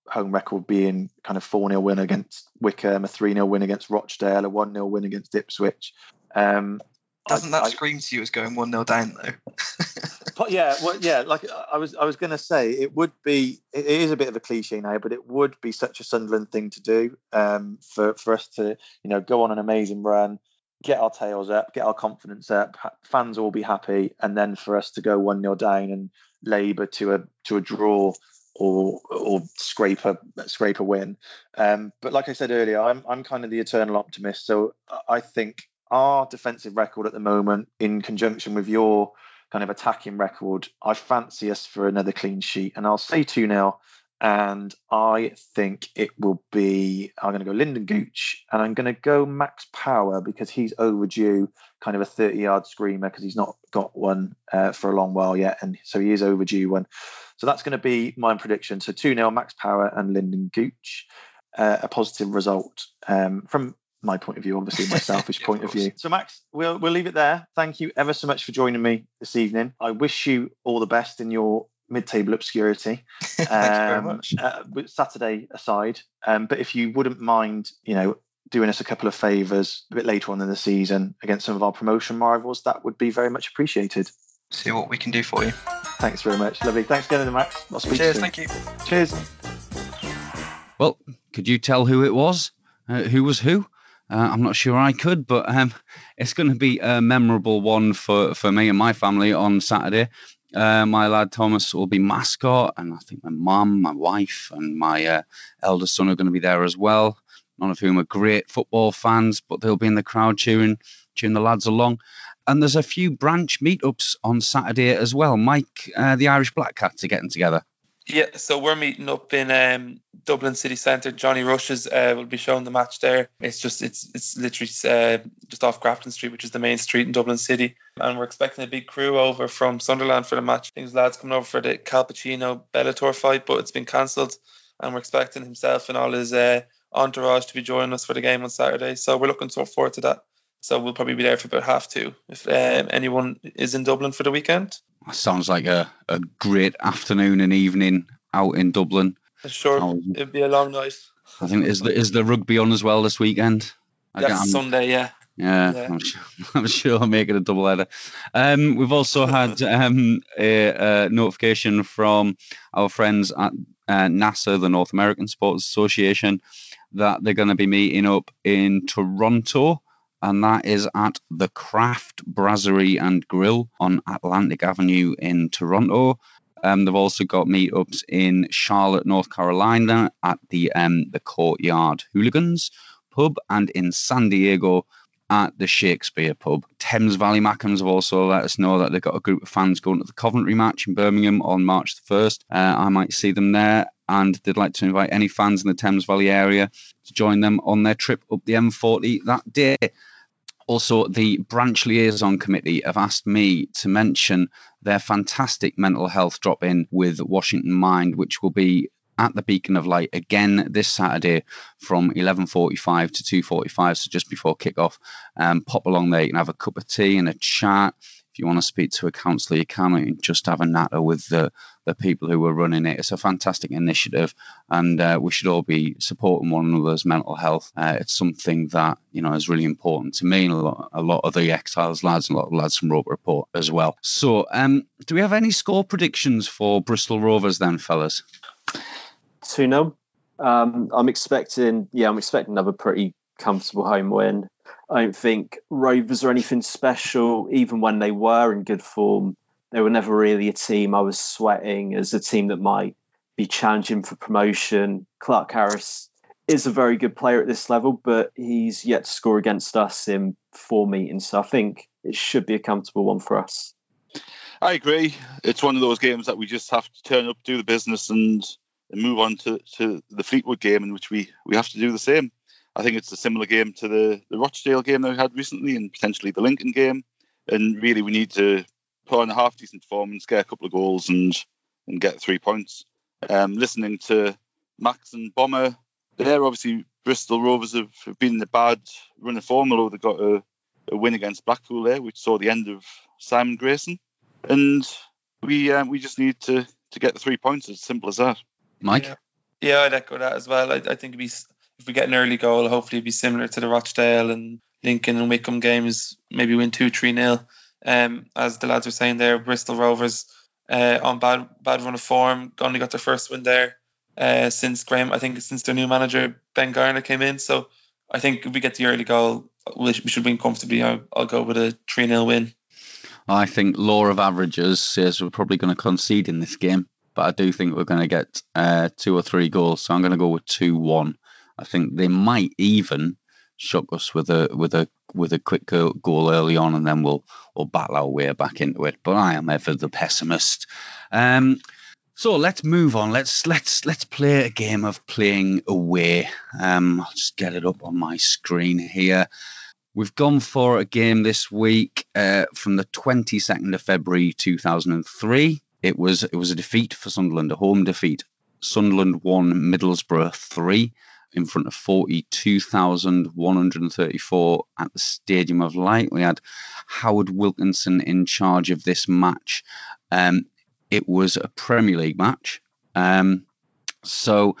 home record being kind of four nil win against Wickham, a three nil win against Rochdale, a one nil win against Ipswich. Um,
Doesn't
I,
that
I,
scream to you as going one nil down though?
but yeah, well, yeah, like I was, I was going to say, it would be, it is a bit of a cliche now, but it would be such a Sunderland thing to do, um, for for us to, you know, go on an amazing run, get our tails up, get our confidence up, fans will be happy, and then for us to go one nil down and labour to a to a draw or or scrape a scrape a win. Um, but like I said earlier, I'm I'm kind of the eternal optimist. So I think our defensive record at the moment, in conjunction with your kind of attacking record, I fancy us for another clean sheet, and I'll say two nil. And I think it will be, I'm going to go Lyndon Gooch, and I'm going to go Max Power because he's overdue kind of a thirty-yard screamer because he's not got one uh, for a long while yet, and so he is overdue one. So that's going to be my prediction. So two nil, Max Power and Lyndon Gooch, uh, a positive result um, from my point of view, obviously my selfish yeah, point of, of view. So Max, we'll we'll leave it there. Thank you ever so much for joining me this evening. I wish you all the best in your mid-table obscurity.
Thank um, you very much.
Uh, Saturday aside, um, but if you wouldn't mind, you know, doing us a couple of favours a bit later on in the season against some of our promotion rivals, that would be very much appreciated.
See what we can do for you.
Thanks very much. Lovely. Thanks again, Max. I'll speak
Cheers.
soon.
Thank you.
Cheers.
Well, could you tell who it was? Uh, who was who? Uh, I'm not sure I could, but um, it's going to be a memorable one for, for me and my family on Saturday. Uh, my lad Thomas will be mascot, and I think my mum, my wife, and my uh, eldest son are going to be there as well. None of whom are great football fans, but they'll be in the crowd cheering, cheering the lads along. And there's a few branch meetups on Saturday as well. Mike, uh, the Irish Black Cats are getting together.
Yeah, so we're meeting up in um, Dublin City Centre. Johnny Rush's uh, will be showing the match there. It's just it's it's literally uh, just off Grafton Street, which is the main street in Dublin City. And we're expecting a big crew over from Sunderland for the match. I think there's lads coming over for the Calpacino Bellator fight, but it's been cancelled. And we're expecting himself and all his uh, entourage to be joining us for the game on Saturday. So we're looking so forward to that. So we'll probably be there for about half two if um, anyone is in Dublin for the weekend.
That sounds like a, a great afternoon and evening out in Dublin.
Sure, oh, it'd be a long night.
I think is the is the rugby on as well this weekend?
That's Sunday, yeah.
Yeah, yeah. I'm, sure, I'm sure I'll make it a double header. Um, we've also had um, a, a notification from our friends at uh, NASA, the North American Sports Association, that they're going to be meeting up in Toronto. And that is at the Craft Brasserie and Grill on Atlantic Avenue in Toronto. Um, they've also got meetups in Charlotte, North Carolina at the um, the Courtyard Hooligans pub, and in San Diego at the Shakespeare pub. Thames Valley Mackems have also let us know that they've got a group of fans going to the Coventry match in Birmingham on March the first. Uh, I might see them there, and they'd like to invite any fans in the Thames Valley area to join them on their trip up the M forty that day. Also, the Branch Liaison Committee have asked me to mention their fantastic mental health drop-in with Washington Mind, which will be at the Beacon of Light again this Saturday from eleven forty-five to two forty-five, so just before kick-off. Um, pop along there, you can have a cup of tea and a chat. If you want to speak to a counsellor, you can, and just have a natter with the, the people who are running it. It's a fantastic initiative, and uh, we should all be supporting one another's mental health. Uh, it's something that, you know, is really important to me and a lot, a lot of the Exiles lads and a lot of lads from Roper Report as well. So, um, do we have any score predictions for Bristol Rovers then, fellas?
two nil. Um, I'm expecting, yeah, I'm expecting another pretty comfortable home win. I don't think Rovers are anything special. Even when they were in good form, they were never really a team I was sweating as a team that might be challenging for promotion. Clark Harris is a very good player at this level, but he's yet to score against us in four meetings. So I think it should be a comfortable one for us.
I agree. It's one of those games that we just have to turn up, do the business, and, and move on to, to the Fleetwood game, in which we, we have to do the same. I think it's a similar game to the, the Rochdale game that we had recently, and potentially the Lincoln game. And really, we need to put on a half-decent performance, get a couple of goals, and and get three points. Um, listening to Max and Bomber there, obviously Bristol Rovers have been in a bad run of form, although they got a, a win against Blackpool there, which saw the end of Simon Grayson. And we um, we just need to, to get the three points, as simple as that.
Mike?
Yeah. Yeah, I'd echo that as well. I, I think it'd be, if we get an early goal, hopefully it'd be similar to the Rochdale and Lincoln and Wickham games, maybe win two three nil. Um, as the lads were saying there, Bristol Rovers uh, on bad bad run of form, only got their first win there uh, since Graham, I think since their new manager Ben Garner came in. So I think if we get the early goal, we should win comfortably. I'll, I'll go with a three nil win.
I think law of averages says we're probably going to concede in this game, but I do think we're going to get uh, two or three goals. So I'm going to go with two one. I think they might even shock us with a with a with a quick goal early on, and then we'll we'll battle our way back into it. But I am ever the pessimist. Um, so let's move on. Let's let's let's play a game of playing away. Um, I'll just get it up on my screen here. We've gone for a game this week uh, from the twenty-second of February two thousand three. It was it was a defeat for Sunderland, a home defeat. Sunderland won, Middlesbrough three in front of forty-two thousand one hundred thirty-four at the Stadium of Light. We had Howard Wilkinson in charge of this match. Um, it was a Premier League match. Um, so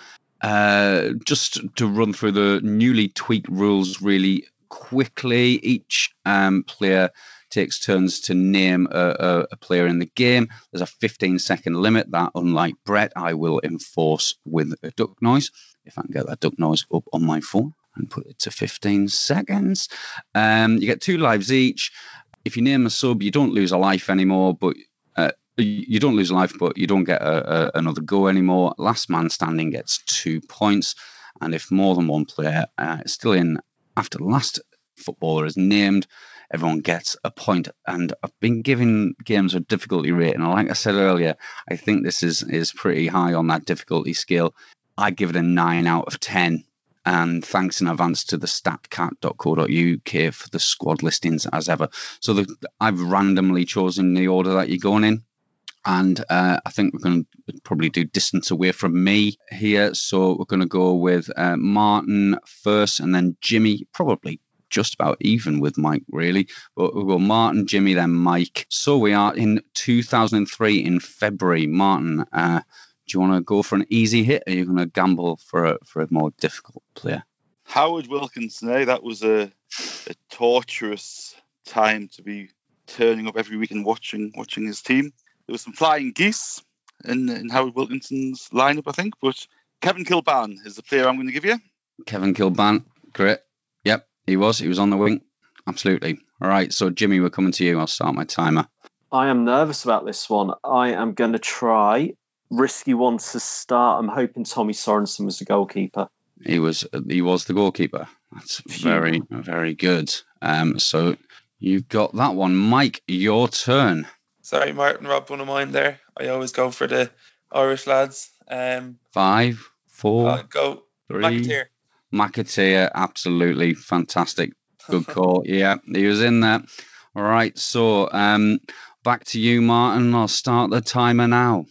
uh, just to run through the newly tweaked rules really quickly, each um, player takes turns to name a, a, a player in the game. There's a fifteen second limit that, unlike Brett, I will enforce with a duck noise. If I can get that duck noise up on my phone and put it to fifteen seconds. Um, you get two lives each. If you name a sub, you don't lose a life anymore, but uh, you don't lose a life, but you don't get a, a, another go anymore. Last man standing gets two points. And if more than one player uh, is still in after the last footballer is named, everyone gets a point. And I've been giving games a difficulty rating. And like I said earlier, I think this is, is pretty high on that difficulty scale. I give it a nine out of ten. And thanks in advance to the statcat dot co dot U K for the squad listings as ever. So the, I've randomly chosen the order that you're going in. And uh, I think we're going to probably do distance away from me here. So we're going to go with uh, Martin first, and then Jimmy, probably just about even with Mike, really. But we'll go Martin, Jimmy, then Mike. So we are in two thousand three in February. Martin, uh, do you want to go for an easy hit, or are you going to gamble for a, for a more difficult player?
Howard Wilkinson, eh? That was a, a torturous time to be turning up every week and watching watching his team. There was some flying geese in, in Howard Wilkinson's lineup, I think. But Kevin Kilban is the player I'm going to give you.
Kevin Kilban, great. Yep, he was. He was on the wing. Absolutely. All right, so Jimmy, we're coming to you. I'll start my timer.
I am nervous about this one. I am going to try risky one to start. I'm hoping Tommy Sorensen was the goalkeeper.
He was. He was the goalkeeper. That's very, very good. Um, so you've got that one, Mike. Your turn.
Sorry, Martin, robbed one of mine there. I always go for the Irish lads. Um,
Five, four,
I'll go
three.
McAteer.
McAteer, absolutely fantastic. Good call. Yeah, he was in there. All right, so um, back to you, Martin. I'll start the timer now.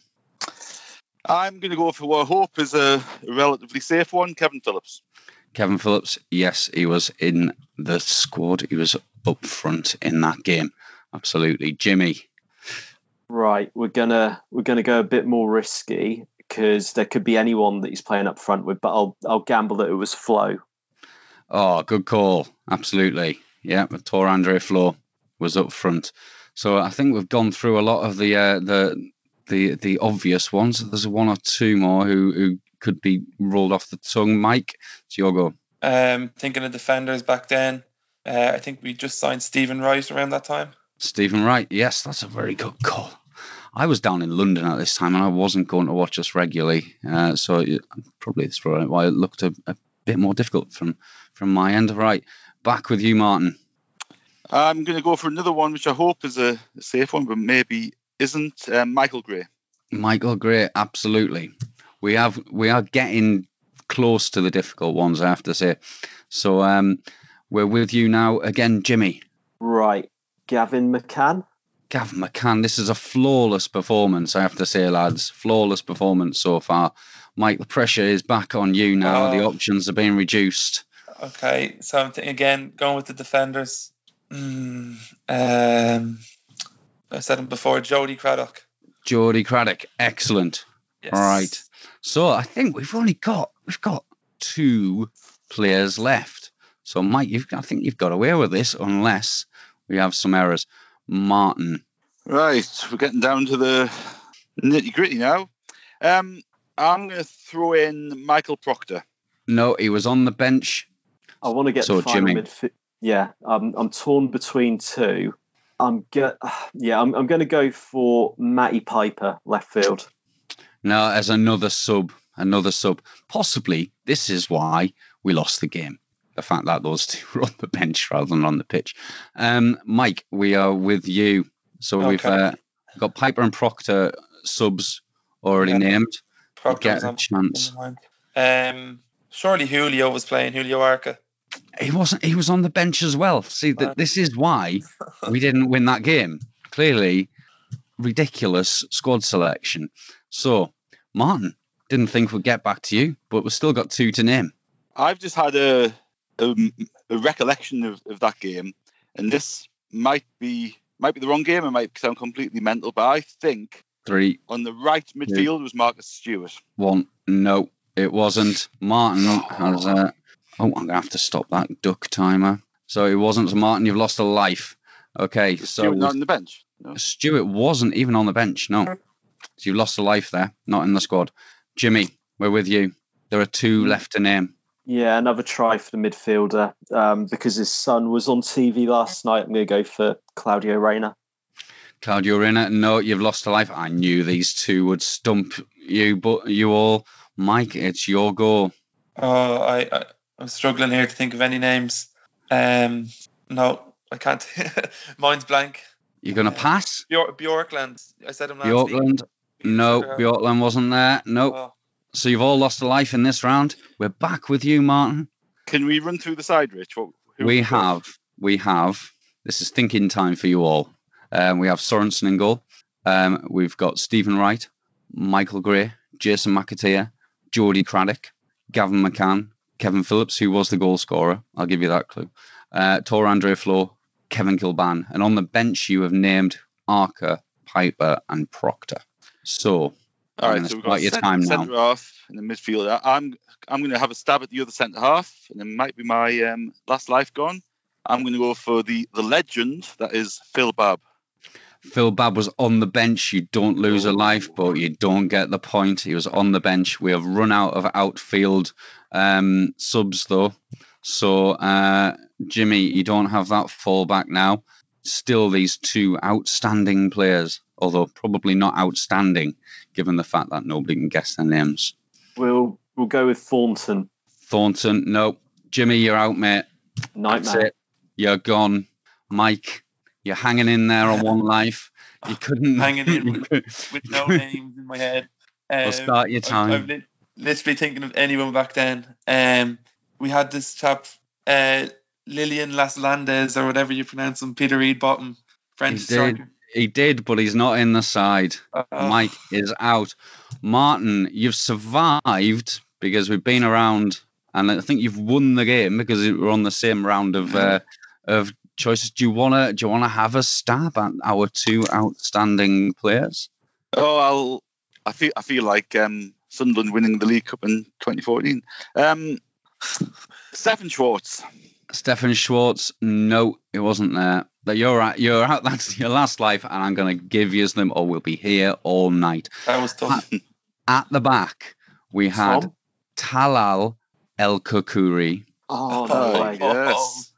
I'm going to go for what I hope is a relatively safe one, Kevin Phillips.
Kevin Phillips, yes, he was in the squad. He was up front in that game. Absolutely. Jimmy.
Right, we're gonna we're gonna go a bit more risky because there could be anyone that he's playing up front with, but I'll I'll gamble that it was Flo.
Oh, good call. Absolutely. Yeah, Tor Andre Flo was up front. So I think we've gone through a lot of the uh, the the the obvious ones. There's one or two more who, who could be rolled off the tongue. Mike, it's your go.
Um, thinking of defenders back then, uh, I think we just signed Stephen Wright around that time.
Stephen Wright, yes, that's a very good call. I was down in London at this time and I wasn't going to watch us regularly. Uh, so it, probably that's why it looked a, a bit more difficult from, from my end. Right, back with you, Martin.
I'm going to go for another one, which I hope is a, a safe one, but maybe isn't. Um, Michael Gray.
Michael Gray, absolutely. We have we are getting close to the difficult ones, I have to say. So um, we're with you now again, Jimmy.
Right, Gavin McCann.
Gavin McCann, this is a flawless performance, I have to say, lads. Flawless performance so far. Mike, the pressure is back on you now. Oh. The options are being reduced.
Okay, so I'm th- again going with the defenders. Mm, um, I said him before, Jody Craddock.
Jody Craddock, excellent.
Yes.
All right. So I think we've only got we've got two players left. So Mike, you've I think you've got away with this unless we have some errors. Martin.
Right, we're getting down to the nitty gritty now. Um, I'm going to throw in Michael Proctor.
No, he was on the bench.
I want to get
So,
the final
Jimmy.
midfield. Yeah, um, I'm torn between two. I'm get. Yeah, I'm, I'm going to go for Matty Piper, left field.
No, as another sub, another sub. Possibly this is why we lost the game. The fact that those two were on the bench rather than on the pitch. Um, Mike, we are with you. So we've
Okay.
uh, got Piper and Proctor subs already
Yeah.
named.
Proctor
Get
was
a
on-
chance.
in mind. Um, surely Julio was playing, Julio Arca.
He wasn't. He was on the bench as well. See, th- this is why we didn't win that game. Clearly, ridiculous squad selection. So, Martin, didn't think we'd get back to you, but we've still got two to name.
I've just had a, a, a recollection of, of that game, and this might be might be the wrong game. It might sound completely mental, but I think
Three,
on the right midfield was Marcus Stewart.
one. No, it wasn't. Martin has. Uh, oh, I'm gonna have to stop that duck timer. So it wasn't. So Martin, you've lost a life. Okay,
Was
so
Stewart not on the bench? No.
Stuart wasn't even on the bench. No, so you've lost a life there. Not in the squad. Jimmy, we're with you. There are two left to name.
Yeah, another try for the midfielder um, because his son was on T V last night. I'm going to go for Claudio Reyna.
Claudio Reyna, no, you've lost a life. I knew these two would stump you, but you all. Mike, it's your go.
Oh, I, I I'm struggling here to think of any names. Um, no, I can't. Mine's blank.
You're gonna pass.
Bjor- Bjorkland. I said him last
Bjorkland.
week.
No,
Uh,
Bjorkland wasn't there. No.
Oh,
So you've all lost a life in this round. We're back with you, Martin.
Can we run through the side, Rich? What, who
We
have got?
have, we have. This is thinking time for you all. Um, we have Sorensen in goal. Um, we've got Stephen Wright, Michael Gray, Jason McAteer, Geordie Craddock, Gavin McCann, Kevin Phillips, who was the goal scorer. I'll give you that clue. Uh, Tor Andre Flo, Kevin Kilban. And on the bench, you have named Arca, Piper, and Proctor. So,
All
I'm
right,
gonna
so we've
start
got
your
cent-
time now.
centre half and the midfield. I- I'm I'm going to have a stab at the other centre half, and it might be my um, last life gone. I'm going to go for the the legend that is Phil Babb.
Phil Babb was on the bench. You don't lose a life, but you don't get the point. He was on the bench. We have run out of outfield um, subs, though. So, uh, Jimmy, you don't have that fallback now. Still, these two outstanding players, although probably not outstanding, given the fact that nobody can guess their names.
We'll we'll go with Thornton.
Thornton, no. Jimmy, you're out, mate. That's
Nightmare.
it. You're gone. Mike, you're hanging in there on one life. You couldn't.
hanging in with, with no names in my head. Um,
We'll start your
I-
time.
I'm li- literally thinking of anyone back then. Um, we had this chap, uh, Lilian Las Landes, or whatever you pronounce him, Peter Reed Bottom, French
He did.
striker.
He did, but he's not in the side.
Uh,
Mike is out. Martin, you've survived because we've been around, and I think you've won the game because we're on the same round of uh, of choices. Do you wanna do you wanna have a stab at our two outstanding players?
Oh, I'll. I feel. I feel like um, Sunderland winning the League Cup in twenty fourteen. Um, Stefan Schwartz.
Stefan Schwartz, no, it wasn't there. But you're out. You're out. That's your last life, and I'm gonna give you them, or we'll be here all night.
that was tough.
At the back, we had
Tom?
Talal El Kukuri.
Oh,
Oh,
no way.
yes.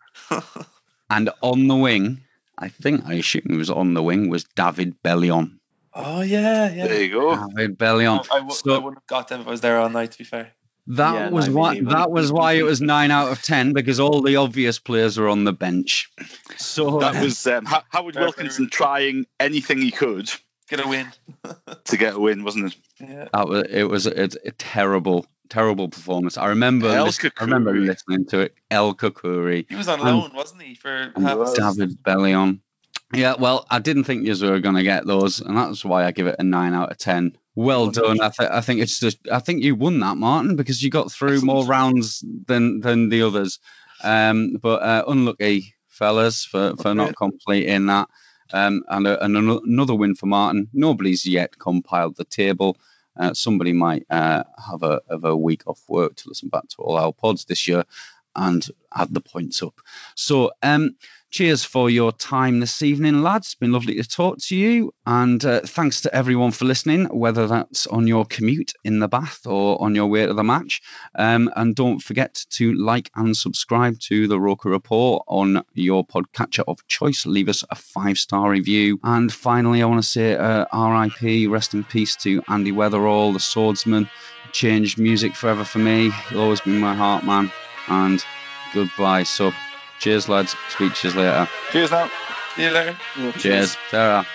And on the wing, I think I assume he was on the wing, was David Bellion.
Oh, yeah, yeah.
There you go.
David Bellion.
No, I, w-
So-
I wouldn't have got them if I was there all night, to be fair.
That
Yeah,
was
no, me
why.
neither.
That was why it was nine out of ten because all the obvious players were on the bench. So
That was um, Ho- Howard
Fair
Wilkinson
play.
trying anything he could
Get a win.
to get a win, wasn't it?
Yeah.
that was it was a, a terrible, terrible performance. I remember.
El
lis- I remember
Kukuri.
listening to it. El Kukuri.
He was on
And-
loan, wasn't he, for
and
half a season?
David Bellion. Yeah, well, I didn't think you were going to get those, and that's why I give it a nine out of ten. Well done. I, th- I think it's just. I think you won that, Martin, because you got through more rounds than than the others. Um, but uh, unlucky fellas for, for not completing that. Um, and, a, and an- another win for Martin. Nobody's yet compiled the table. uh, somebody might uh, have a have a week off work to listen back to all our pods this year and add the points up. So um, cheers for your time this evening, lads. It's been lovely to talk to you. And uh, thanks to everyone for listening, whether that's on your commute in the bath or on your way to the match. Um, and don't forget to like and subscribe to the Roker Report on your podcatcher of choice. Leave us a five-star review. And finally, I want to say uh, R I P, rest in peace to Andy Weatherall, the swordsman. Changed music forever for me. He'll always be in my heart, man. And goodbye. So cheers, lads. Speak to you later.
Cheers now.
See you later.
Cheers. Sarah.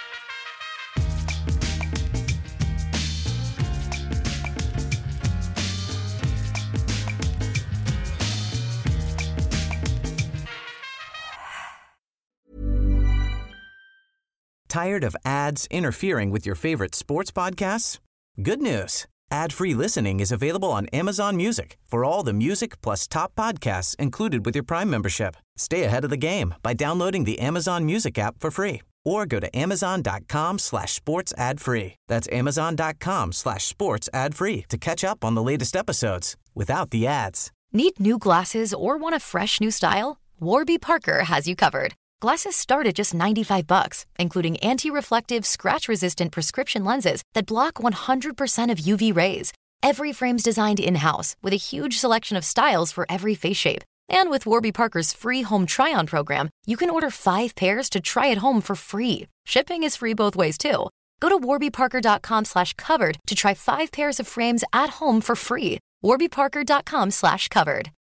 Tired of ads interfering with your favorite sports podcasts? Good news. Ad-free listening is available on Amazon Music for all the music plus top podcasts included with your Prime membership. Stay ahead of the game by downloading the Amazon Music app for free or go to amazon.com slash sports ad free. That's amazon.com slash sports ad free to catch up on the latest episodes without the ads.
Need new glasses or want a fresh new style? Warby Parker has you covered. Glasses start at just ninety-five bucks, including anti-reflective, scratch-resistant prescription lenses that block one hundred percent of U V rays. Every frame's designed in-house with a huge selection of styles for every face shape. And with Warby Parker's free home try-on program, you can order five pairs to try at home for free. Shipping is free both ways, too. Go to warbyparker.com slash covered to try five pairs of frames at home for free. warbyparker.com slash covered.